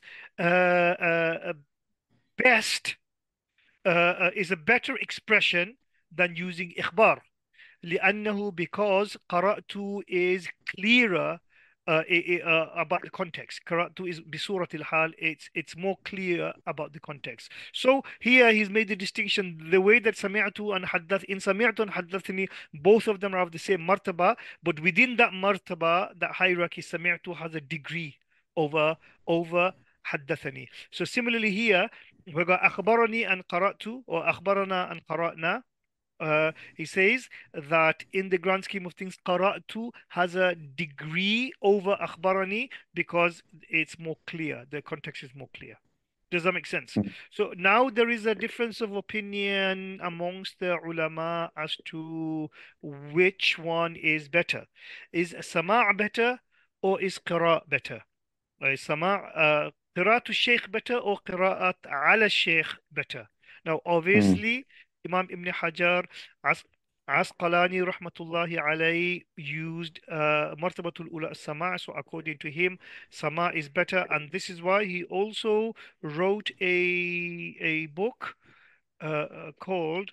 best, is a better expression than using إخبار. لأنه, because قرأت is clearer about the context. قرأت is بصورة الحال, it's more clear about the context. So here he's made the distinction, the way that سمعت and حدث, in سمعت and حدثني, both of them are of the same martaba, but within that martaba, that hierarchy, سمعت has a degree over حدثني. So similarly here, we got أخبرني and قرأت, or أخبرنا and قرأنا. He says that in the grand scheme of things, qara'tu has a degree over akhbarani because it's more clear. The context is more clear. Does that make sense? So now there is a difference of opinion amongst the ulama as to which one is better. Is sama' better or is qira' better? Sama' قراءة الشيخ better or قراءة على الشيخ better? Now, Mm. obviously, Imam Ibn Hajar Asqalani rahmatullahi alayhi used martabatul ula as-sama', so according to him, sama' is better, and this is why he also wrote a book called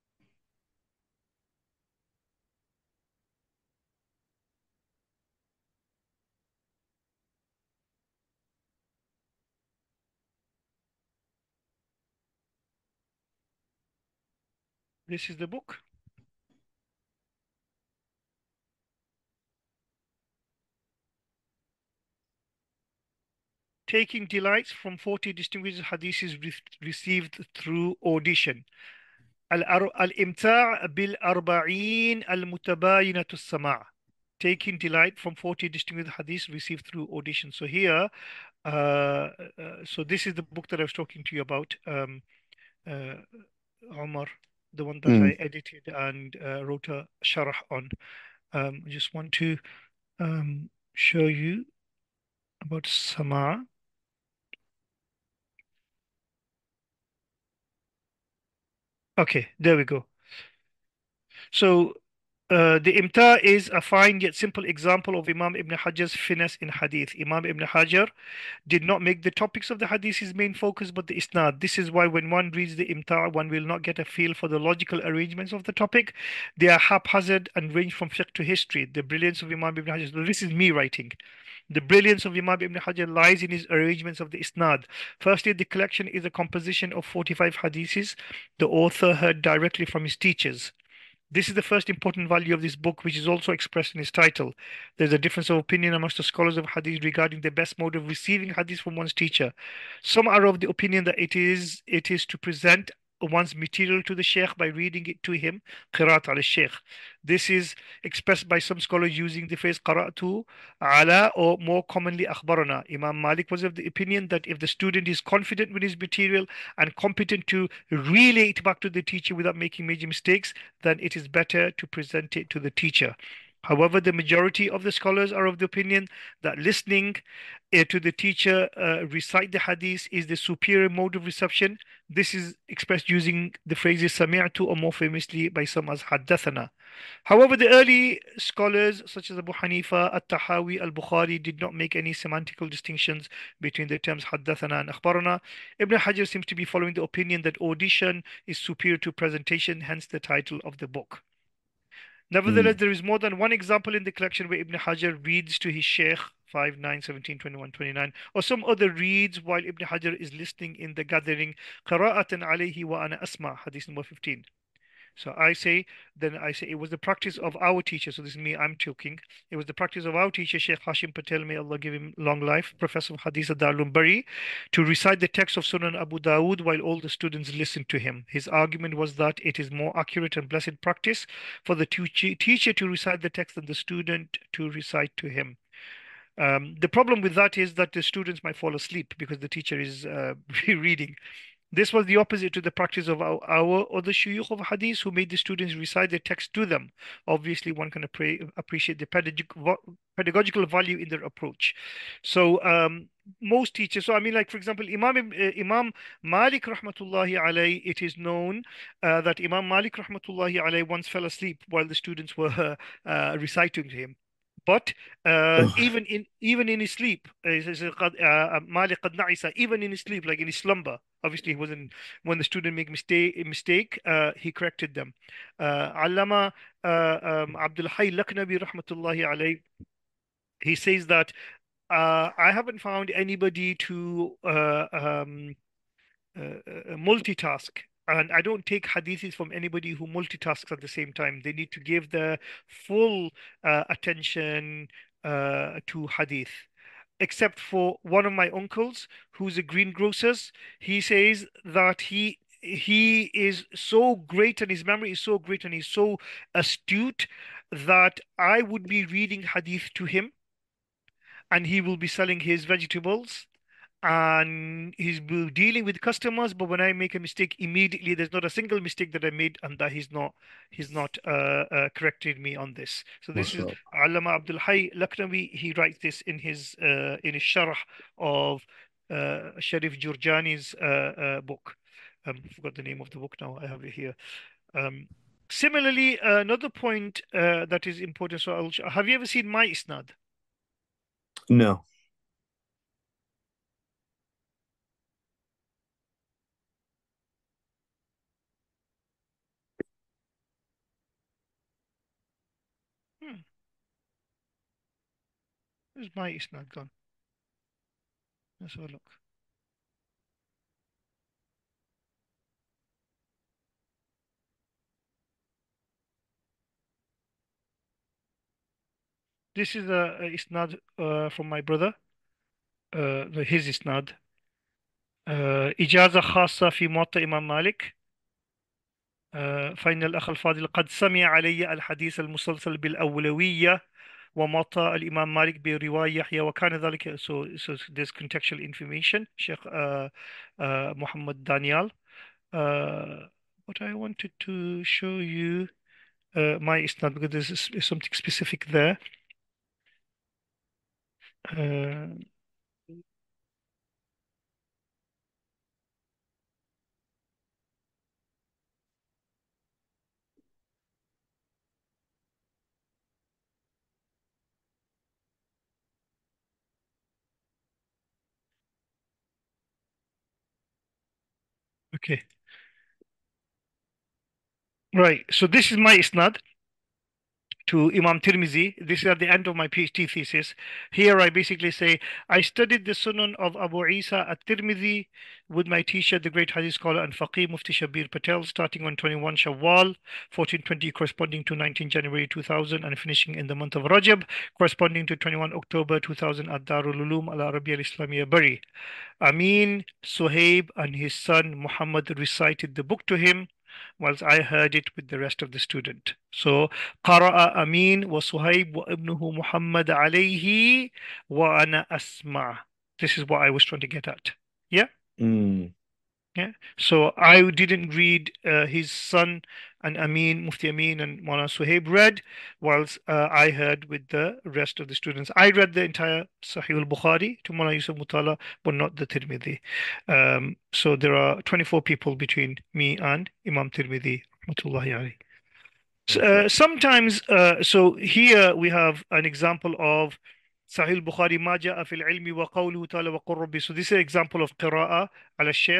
this is the book. Taking delights from 40 distinguished hadiths received through audition. الإمتاع بالأربعين المتباينة السماع. Taking delight from 40 distinguished hadiths received through audition. So here, So this is the book that I was talking to you about, uh, Omar, the one that I Mm. edited and wrote a sharh on. I just want to show you about Sama. Okay, there we go. So the Imta is a fine yet simple example of Imam Ibn Hajar's finesse in Hadith. Imam Ibn Hajar did not make the topics of the Hadith his main focus, but the Isnad. This is why when one reads the Imta, one will not get a feel for the logical arrangements of the topic. They are haphazard and range from fiqh to history. The brilliance of Imam Ibn Hajar. So this is me writing. The brilliance of Imam Ibn Hajar lies in his arrangements of the Isnad. Firstly, the collection is a composition of 45 hadiths the author heard directly from his teachers. This is the first important value of this book, which is also expressed in its title. There's a difference of opinion amongst the scholars of hadith regarding the best mode of receiving hadith from one's teacher. Some are of the opinion that it is to present one's material to the sheikh by reading it to him, qiraat al sheikh. This is expressed by some scholars using the phrase qara'tu ala, or more commonly akhbarana. Imam Malik was of the opinion that if the student is confident with his material and competent to relay it back to the teacher without making major mistakes, then it is better to present it to the teacher. However, the majority of the scholars are of the opinion that listening to the teacher recite the hadith is the superior mode of reception. This is expressed using the phrases sami'tu, or more famously by some as haddathana. However, the early scholars such as Abu Hanifa, At-Tahawi, Al-Bukhari did not make any semantical distinctions between the terms haddathana and akhbarana. Ibn Hajar seems to be following the opinion that audition is superior to presentation, hence the title of the book. Nevertheless, Mm. there is more than one example in the collection where Ibn Hajar reads to his Sheikh 5, 9, 17, 21, 29, or some other reads while Ibn Hajar is listening in the gathering. Qira'atan alayhi wa ana asma, hadith number 15. So I say it was the practice of our teacher. So this is me, I'm talking. It was the practice of our teacher, Sheikh Hashim Patel, may Allah give him long life, Professor of Hadith at Darul Bari, to recite the text of Sunan Abu Dawud while all the students listened to him. His argument was that it is more accurate and blessed practice for the teacher to recite the text than the student to recite to him. The problem with that is that the students might fall asleep because the teacher is reading. This was the opposite to the practice of our other shuyukh of hadith who made the students recite the text to them. Obviously, one can appreciate the pedagogical value in their approach. So, most teachers, so I mean, like for example, Imam Malik rahmatullahi alayhi, it is known that Imam Malik rahmatullahi alayhi once fell asleep while the students were reciting to him. But Ugh. even in his sleep, Malik qad na'isa, even in his sleep, like in his slumber. Obviously, he wasn't. When the student make mistake, he corrected them. Allama Abdul Hayy Laknabi rahmatullahi alayhi, he says that I haven't found anybody to multitask. And I don't take hadiths from anybody who multitasks at the same time. They need to give the full attention to hadith. Except for one of my uncles, who's a greengrocer, he says that he is so great and his memory is so great and he's so astute that I would be reading hadith to him and he will be selling his vegetables and dealing with customers, but when I make a mistake immediately, there's not a single mistake that I made and that he's not corrected me on this. So this is MashaAllah. Allama Abdul Hayy Laknawi. He writes this in his sharh of Sharif Jurjani's book. I forgot the name of the book now. I have it here. Um, Similarly, another point that is important. So, have you ever seen my isnad? No. Hmm, where's my isnad gone? Let's have a look. This is a isnad from my brother, his isnad. إجازة خاصة في موطأ إمام مالك. فإن الأخ الفاضل قد سمع علي الحديث المسلسل بالأولوية وموطأ الإمام مالك برواية يحيى وكان ذلك. So there's contextual information. Sheikh Muhammad Daniel. Uh, what I wanted to show you my isnad because there's something specific there. Uh, okay, right. So this is my isnad to Imam Tirmizi. This is at the end of my PhD thesis. Here I basically say, I studied the Sunan of Abu Isa at-Tirmidhi with my teacher, the great Hadith scholar and Faqih Mufti Shabir Patel, starting on 21 Shawwal, 1420, corresponding to 19 January 2000, and finishing in the month of Rajab, corresponding to 21 October 2000 at Darul Ulum Al Arabiya Al Islamiyya Bari. Amin, Suhaib, and his son Muhammad recited the book to him, whilst I heard it with the rest of the student. So, قرأ أمين وصهيب وابنه محمد عليه وأنا أسمع. This is what I was trying to get at. Yeah? Mm. Yeah. So I didn't read his son and Amin, Mufti Amin and Mawlana Suhaib read, whilst I heard with the rest of the students. I read the entire Sahih al-Bukhari to Mawlana Yusuf Mutala, but not the Tirmidhi. So there are 24 people between me and Imam Tirmidhi, rahmatullahi alayhi. Okay. Sometimes, so here we have an example of Sahih Bukhari ما جاء في العلم وقوله تعالى وقل ربي. So this is an example of قراءة على الشيخ.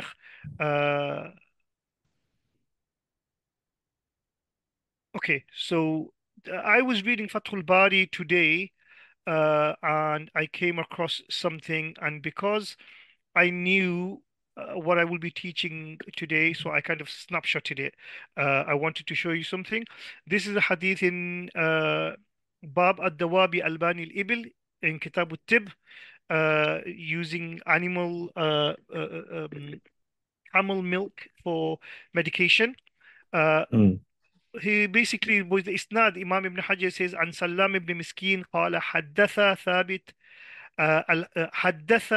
Okay, so I was reading Fathul Bari today, and I came across something, and because I knew what I will be teaching today, so I kind of snapshotted it. I wanted to show you something. This is a hadith in Bab ad-Dawabi Albani al-Ibil in Kitab al-Tib, using camel milk for medication. Mm. He basically was the isnad. Imam Ibn Hajar says عن سلام ibn Miskin قال حدث ثابت حدث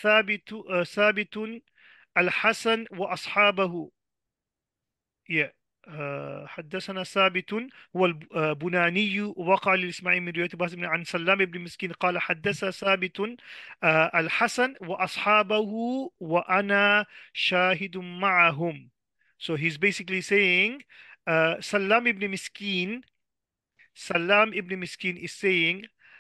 ثابت الحسن وأصحابه. Yeah. حدثنا ثابت هو البناني وقع للإسماعيلي من رواية باسم عن سلام بن مسكين قال حدث ثابت الحسن وأصحابه وأنا شاهد معهم. So he's basically saying Salam ibn Miskin, Salam ibn Miskin is saying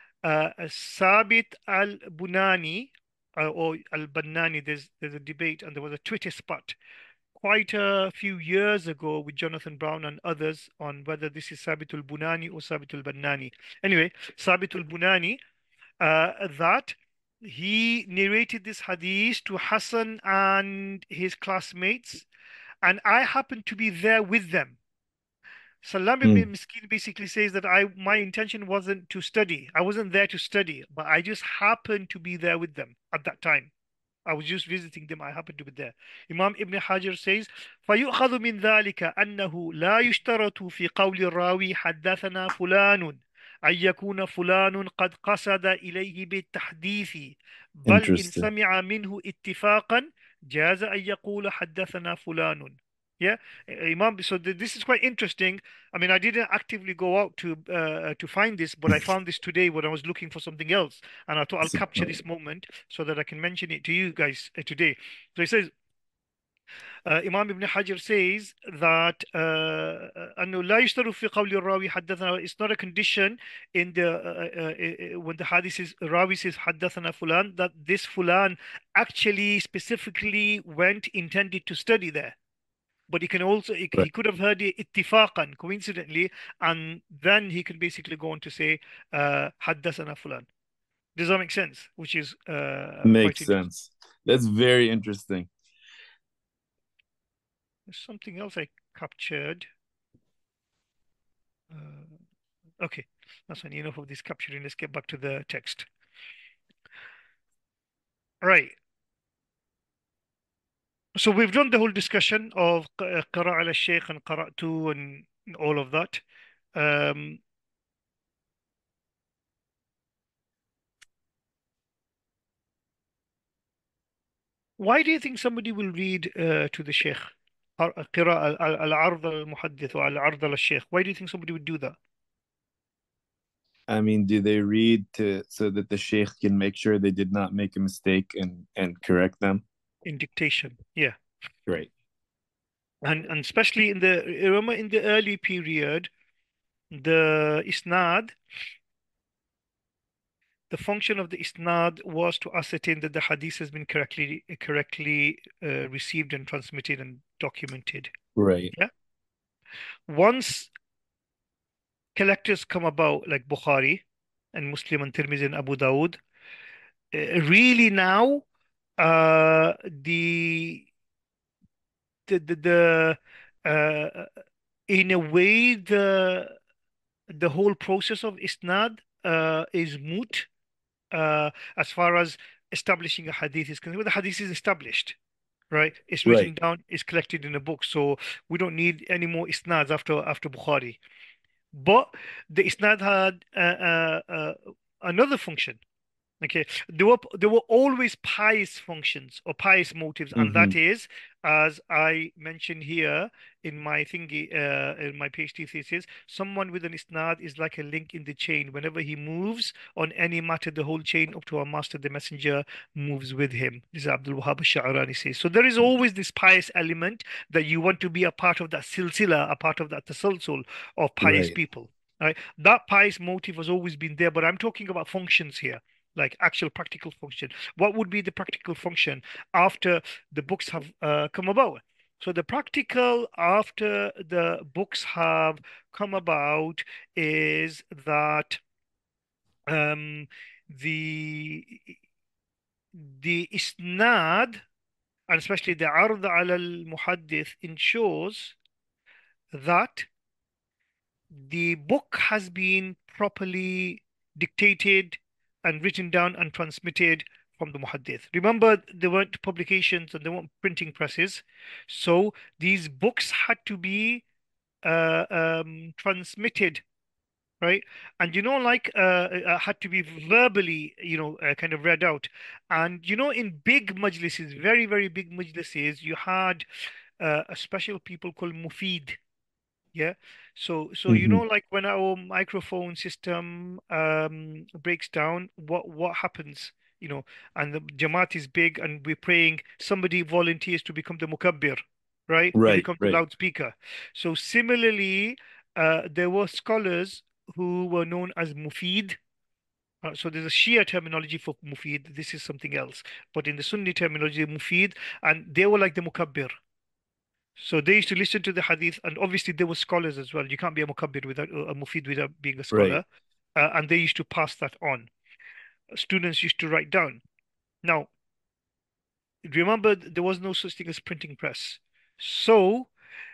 Sabit al-Bunani or al-Bannani, there's a debate and there was a Twitter spot quite a few years ago with Jonathan Brown and others on whether this is Sabitul Bunani or Sabitul Bannani. Anyway, Sabitul Bunani, that he narrated this hadith to Hassan and his classmates, and I happened to be there with them. Salam ibn Mm. Miskin basically says that my intention wasn't to study. I wasn't there to study, but I just happened to be there with them at that time. I was just visiting them. I happened to be there. Imam Ibn Hajar says, فيؤخذ من ذلك أنه لا يشترط في قول الراوي حدثنا فلان أن يكون فلان قد قصد إليه بالتحديث بل إن Interesting. سمع منه اتفاقا جاز أن يقول حدثنا فلان. Yeah, Imam. So this is quite interesting. I mean, I didn't actively go out to find this, but I found this today when I was looking for something else, and I thought I'll capture this moment so that I can mention it to you guys today. So he says, Imam Ibn Hajar says that أنه لا يشترط في قول الراوي حدثنا. It's not a condition in the when the hadith says Rawi says حدثنا فلان that this fulan actually specifically went intended to study there. But he can also he Right. could have heard it ittifaqan, coincidentally, and then he can basically go on to say حدثنا فلان. Does that make sense? Which is quite Makes interesting. sense. That's very interesting. There's something else I captured. Okay, that's fine. Enough of this capturing. Let's get back to the text. Right. So we've done the whole discussion of قراءة على الشيخ and قرأت and all of that. Um, Why do you think somebody will read to the Sheikh? قراءة العرض المحدث والعرض للشيخ. Why do you think somebody would do that? I mean, do they read to so that the sheikh can make sure they did not make a mistake and correct them? In dictation, yeah. Right. And especially in the, remember in the early period, the isnad, the function of the isnad was to ascertain that the hadith has been correctly received and transmitted and documented. Right. Yeah. Once collectors come about like Bukhari and Muslim and Tirmidhi and Abu Dawud, really now the the in a way the whole process of isnad is moot as far as establishing a hadith is concerned. Well, the hadith is established, right? It's written Right. down, it's collected in a book, so we don't need any more isnads after Bukhari. But the isnad had another function. Okay, there were always pious functions or pious motives, and Mm-hmm. that is, as I mentioned here in my thingy, in my PhD thesis, someone with an isnad is like a link in the chain. Whenever he moves on any matter, the whole chain up to our master, the messenger, moves with him. This is Abdul Wahab al-Sha'rani says. So there is always this pious element that you want to be a part of that silsila, a part of that tasalsul of pious Right. people. Right? That pious motive has always been there, but I'm talking about functions here, like actual practical function. What would be the practical function after the books have come about? So the practical after the books have come about is that um, the the isnad, and especially the ard al muhaddith, ensures that the book has been properly dictated and written down and transmitted from the muhaddith. Remember, there weren't publications and there weren't printing presses, so these books had to be transmitted, right? And like had to be verbally, kind of read out. And in big majlises, very, very big majlises, you had a special people called mufid. Yeah. So Mm-hmm. like when our microphone system breaks down, what happens? And the Jamaat is big and we're praying, somebody volunteers to become the mukabbir, right? Who Right. becomes the Right. loudspeaker. So similarly, there were scholars who were known as mufid. So there's a Shia terminology for mufid. This is something else. But in the Sunni terminology, mufid, and they were like the mukabbir. So they used to listen to the hadith, and obviously there were scholars as well. You can't be a mukabbir without a mufid without being a Right. scholar, and they used to pass that on. Students used to write down. Now, remember, there was no such thing as printing press, so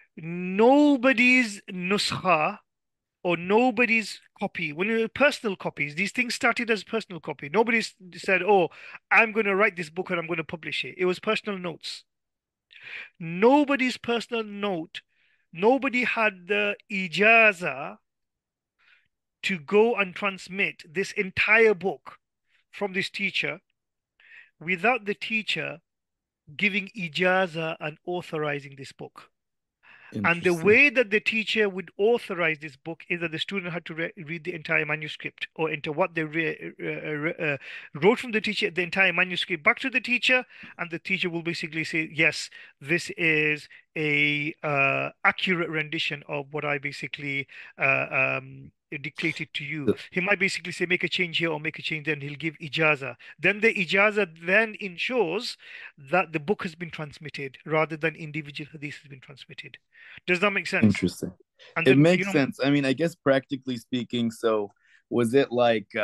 nobody's nuskha or nobody's copy. When you personal copies, these things started as personal copy. Nobody said, "Oh, I'm going to write this book and I'm going to publish it." It was personal notes. Nobody's personal note. Nobody had the ijaza to go and transmit this entire book from this teacher without the teacher giving ijaza and authorizing this book. And the Interesting. way that the teacher would authorize this book is that the student had to read the entire manuscript or enter what they wrote from the teacher, the entire manuscript back to the teacher, and the teacher will basically say, "Yes, this is a accurate rendition of what I basically dictated to you." So, He might basically say, "Make a change here or make a change," then he'll give ijaza. Then the ijaza then ensures that the book has been transmitted rather than individual hadith has been transmitted. Does that make sense? interesting. And It then, makes sense. I mean, I guess practically speaking, so was it like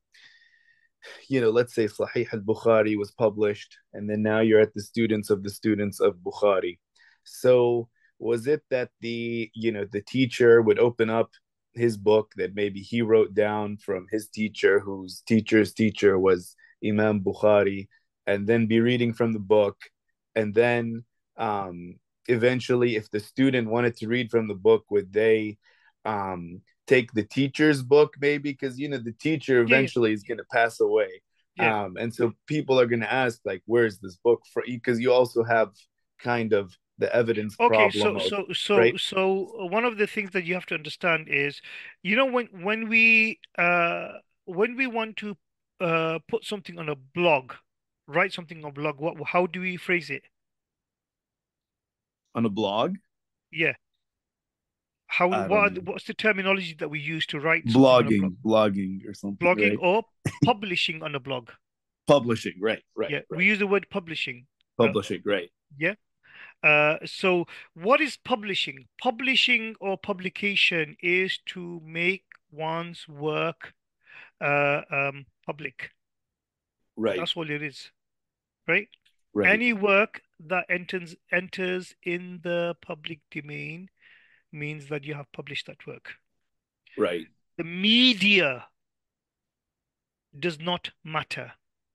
let's say Sahih al-Bukhari was published, and then now you're at the students of Bukhari. So was it that the teacher would open up his book that maybe he wrote down from his teacher, whose teacher's teacher was Imam Bukhari, and then be reading from the book, and then eventually, if the student wanted to read from the book, would they take the teacher's book maybe because the teacher yeah, yeah, eventually is going to pass away, Yeah. And so people are going to ask, like, where's this book for? Because you also have kind of the evidence Okay, problem of, so right, one of the things that you have to understand is, you know, when we want to put something on a blog, write something on a blog, what how do we phrase it? on a blog. Yeah. How I don't know, what's the terminology that we use to write something on a blog? blogging or something, Blogging right? or publishing on a blog. Publishing, right, right, Yeah, we right. use the word publishing. Uh, Publishing, right, yeah. So what is publishing? Publishing or publication is to make one's work public. right, That's all it is, right? right, Any work that enters in the public domain means that you have published that work. right, The media does not matter.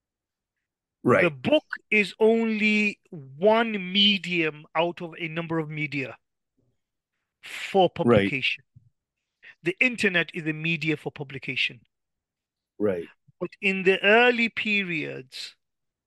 The right, book is only one medium out of a number of media for right, publication. The internet is a media for publication. right. But in the early periods,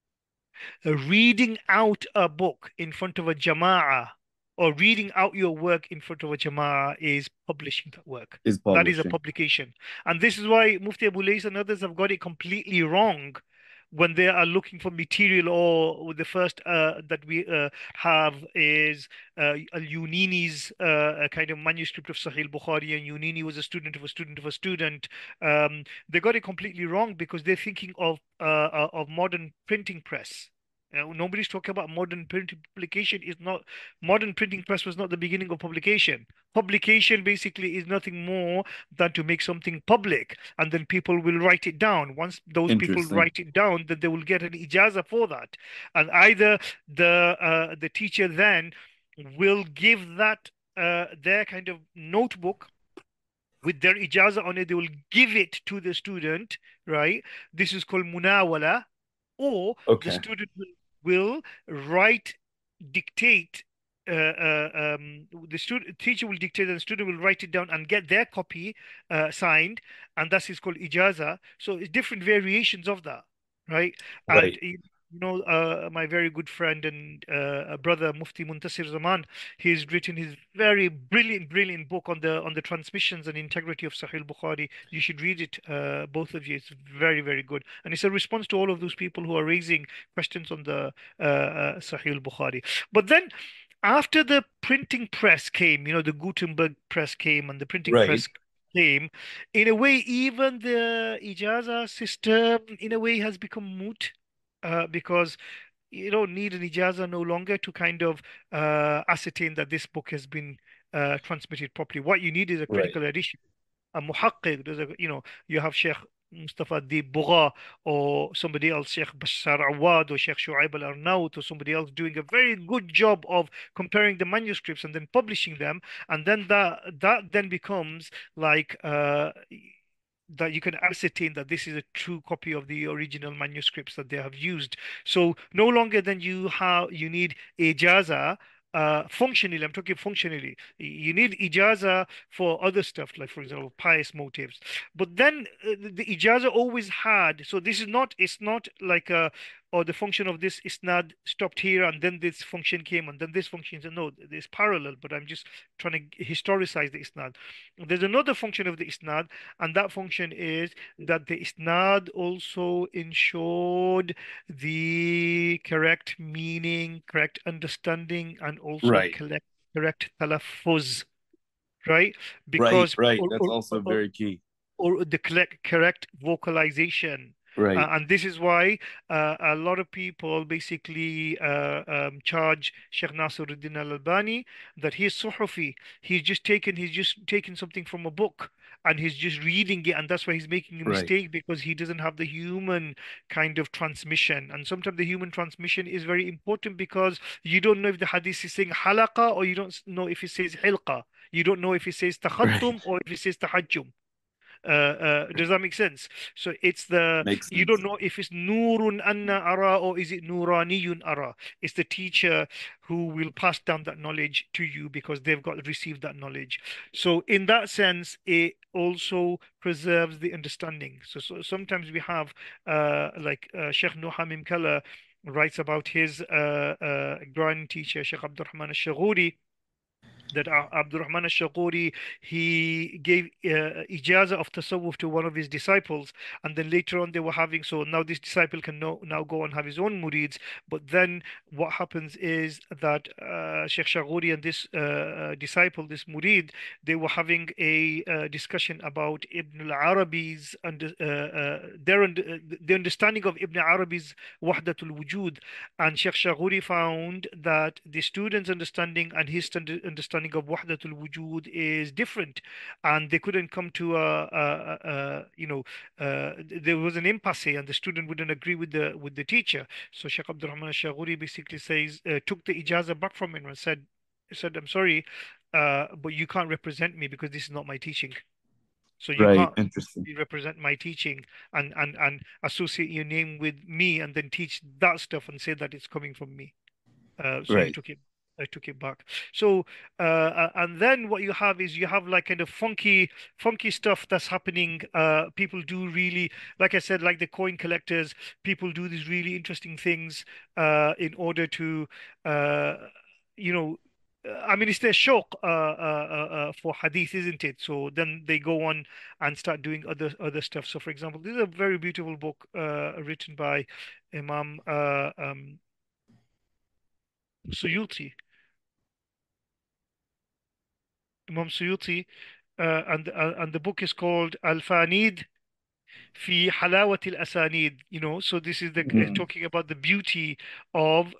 reading out a book in front of a jama'ah or reading out your work in front of a jama'ah is publishing that work. Is That is a publishing. publication. And this is why Mufti Abu Lays and others have got it completely wrong when they are looking for material, or the first that we have is Al-Yunini's kind of manuscript of Sahih Bukhari, and Yunini was a student of a student of a student. They got it completely wrong because they're thinking of modern printing press. Nobody's talking about modern printing publication. Is not Modern printing press was not the beginning of publication. Publication basically is nothing more than to make something public, and then people will write it down. Once those people Interesting. write it down, then they will get an ijazah for that, and either the teacher then will give that their kind of notebook with their ijazah on it. They will give it to the student, right? This is called munawala, or the Okay. student will write, dictate. The student teacher will dictate, and the student will write it down and get their copy signed, and that is called ijaza. So it's different variations of that, right? And Right. my very good friend and brother Mufti Muntasir Zaman, he's written his very brilliant book on the transmissions and integrity of Sahih Bukhari. You should read it, both of you. It's very good, and it's a response to all of those people who are raising questions on the Sahih Bukhari. But then, after the printing press came, the Gutenberg press came, and the printing Right. press came, in a way, even the ijaza system, in a way, has become moot, because you don't need an ijaza no longer to kind of ascertain that this book has been transmitted properly. What you need is a Right. critical edition, a muhaqqiq. You have Sheikh Mustafa Deeb Bugha, or somebody else, Sheikh Bashar Awad, or Sheikh Shuaib Al Arnaut, or somebody else doing a very good job of comparing the manuscripts and then publishing them, and then that then becomes like that you can ascertain that this is a true copy of the original manuscripts that they have used. So no longer than you need ijaza. Functionally, I'm talking functionally. You need ijaza for other stuff, like for example, pious motives. But then the ijaza always had. So this is not. It's not like or the function of this isnad stopped here, and then this function came, and then this function. So no, it's parallel. But I'm just trying to historicize the isnad. There's another function of the isnad, and that function is that the isnad also ensured the correct meaning, correct understanding, and also Right. correct talaffuz, right? Right. Because Right. That's also very key. or the correct vocalization. Right. And this is why a lot of people basically charge Sheikh Nasiruddin Al-Albani that he's Suhufi. He's just taken something from a book and he's just reading it, and that's why he's making a Right. mistake, because he doesn't have the human kind of transmission. And sometimes the human transmission is very important, because you don't know if the hadith is saying halaqa, or you don't know if it says hilqa. You don't know if it says Right. takhattum or if it says tahajjum. Does that make sense? So it's the, Makes you don't sense. know if it's Nurun Anna Ara or is it Nuraniyun Ara. It's the teacher who will pass down that knowledge to you because they've got received that knowledge. So in that sense, it also preserves the understanding. So sometimes we have like Sheikh Nuh Hamim Kala writes about his grand teacher Sheikh Abdurrahman al-Shaghuri, that Abdurrahman al-Shaquri, he gave ijaza of tasawwuf to one of his disciples, and then later on they were having, so now this disciple can now go and have his own murids, but then what happens is that Sheikh Shaquri and this disciple, this murid, they were having a discussion about Ibn al-Arabi's and the understanding of Ibn Arabi's Wahdatul Wujud, and Sheikh Shaquri found that the student's understanding and his understanding of Wahdatul Wujud is different, and they couldn't come to there was an impasse, and the student wouldn't agree with the teacher. So Sheikh Abdurrahman al-Shaghuri basically says, took the ijazah back from him and said, I'm sorry, but you can't represent me because this is not my teaching. So you Right. can't Interesting. represent my teaching and associate your name with me and then teach that stuff and say that it's coming from me. So he Right. took it. I took it back. So and then what you have is you have like kind of funky stuff that's happening. People do really, like I said, like the coin collectors. People do these really interesting things in order to, uh, you know. I mean, it's their shauq for hadith, isn't it? So then they go on and start doing other stuff. So, for example, this is a very beautiful book written by Imam Suyuti. Imam Suyuti, and the book is called Al-Fanid fi Halawat al-Asanid. So this is Mhm. talking about the beauty of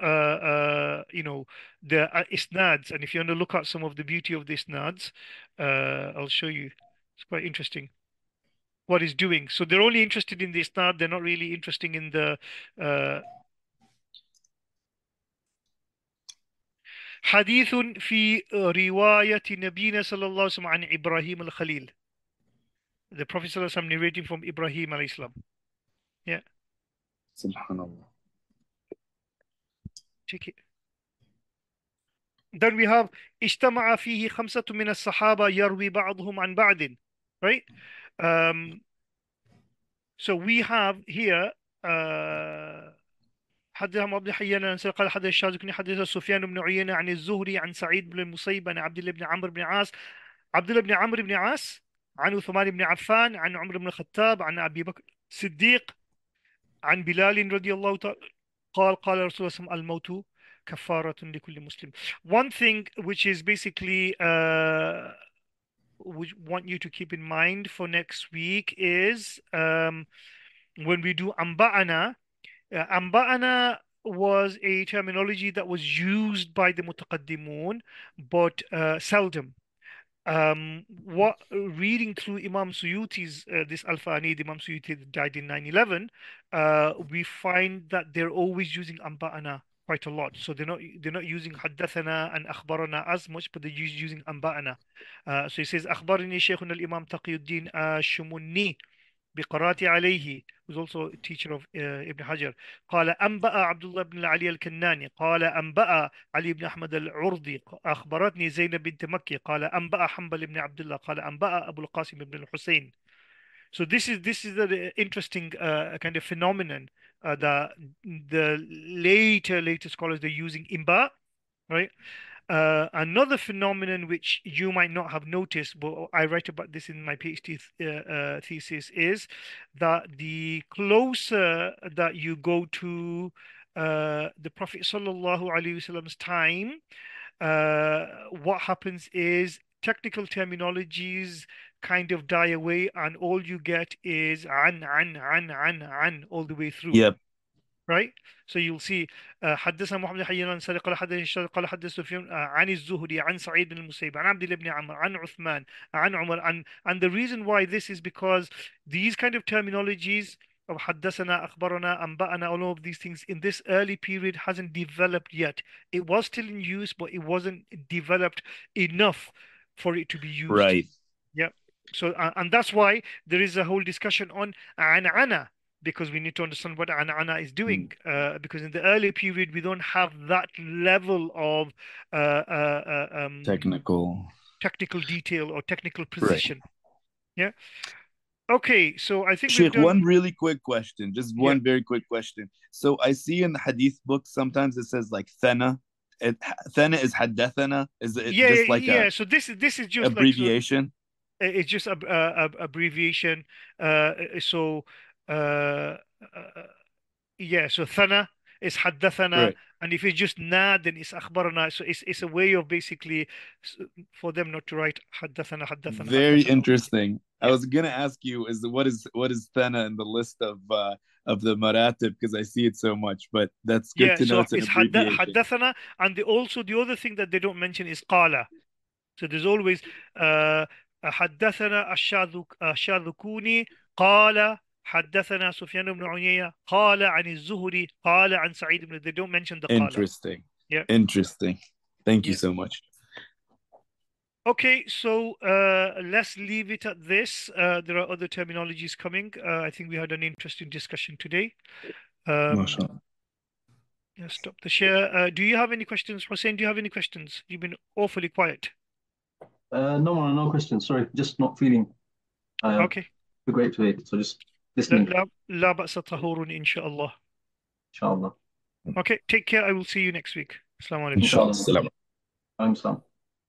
the isnads. And if you want to look at some of the beauty of the isnads, I'll show you. It's quite interesting what he's doing. So they're only interested in the isnad. They're not really interested in the uh, حديث في رواية نبينا صلى الله عليه وسلم عن إبراهيم الخليل. The Prophet صلى الله عليه وسلم narrating from Ibrahim alayhi salam. Yeah, Subhanallah. check it. Then we have اجتمع فيه خمسة من الصحابة يروي بعضهم عن بعض. Right? Um, so we have here حدثنا ابن حيان قال حدث الشاذكني حدث سفيان بن عيينة عن الزهري عن سعيد بن المسيب عن عبد الله بن عمرو بن عاص عبد الله بن عمرو بن عاص عن عثمان بن عفان عن عمر بن الخطاب عن أبي بكر الصديق عن بلال رضي الله تعالى قال رسول الله صلى الله عليه وسلم الموت كفارة لكل مسلم. One thing which is basically we want you to keep in mind for next week is when we do amba'ana. Amba'ana was a terminology that was used by the mutaqaddimun, but seldom. What reading through Imam Suyuti's this Al-Fanid, Imam Suyuti died in 9/11, we find that they're always using Amba'ana quite a lot. So they're not using Haddathana and Akhbarana as much, but they're using Amba'ana. So he says أخبرني شيخنا الإمام تقي الدين الشمني بقراءة عليه, who's also a teacher of Ibn Hajar. قال أنبأ عبد الله بن علي الكناني قال أنبأ علي بن أحمد العرضي أخبرتني زينب بنت مكي قال أنبأ حنبل بن عبد الله قال أنبأ أبو القاسم بن الحسين. So this is the interesting kind of phenomenon the later scholars they're using imba, right? Another phenomenon which you might not have noticed, but I write about this in my PhD thesis, is that the closer that you go to the Prophet Sallallahu Alaihi Wasallam's time, what happens is technical terminologies kind of die away, and all you get is an all the way through. Yep. Right? So you'll see حدثنا محمد بن حيان الأنصاري قال حدث سفيان عن الزهري عن سعيد بن المسيب عن عبد الله بن عمرو عن عثمان عن عمر, and the reason why this is because these kind of terminologies of حدثنا أخبرنا أنبأنا, all of these things in this early period hasn't developed yet. It was still in use, but it wasn't developed enough for it to be used. Right. Yeah. So and that's why there is a whole discussion on an'ana, because we need to understand what an'ana is doing. Because in the early period we don't have that level of Technical. technical detail or technical Right. precision. Yeah. Okay, so I think we've Sheikh, one done. really quick question, just Yeah. one very quick question. So I see in the hadith book sometimes it says like thana. Thana is haddathana. Is it Yeah, yeah, just like a yeah. So this is just like, so abbreviation? it's just a abbreviation. So yeah, so thana is haddathana, Right. and if it's just na, then it's akhbarana. So it's a way of basically for them not to write haddathana, haddathana, Very haddathana. interesting. I Yeah. was gonna ask you is what is thana in the list of the maratib because I see it so much, but that's good Yeah, to know so it's an it's abbreviation. haddathana, and also the other thing that they don't mention is qala. So there's always حدثنا الشاذكوني قال حدثنا سفيان بن عيينة قال عن الزهري قال عن سعيد بن. They don't mention the قال. Interesting. Yeah, Interesting. Thank you yeah. so much. Okay, so let's leave it at this. There are other terminologies coming. I think we had an interesting discussion today. Um, MashaAllah. yeah, stop the share. Do you have any questions, Hussein? Do you have any questions? You've been awfully quiet. No, no questions. Sorry, just not feeling Okay. great today. So just لا listening, لا لا بأس طهور إن شاء الله. inshallah. Okay, take care. I will see you next week. Assalamu alaikum. Inshallah. Inshallah. I'm Sam.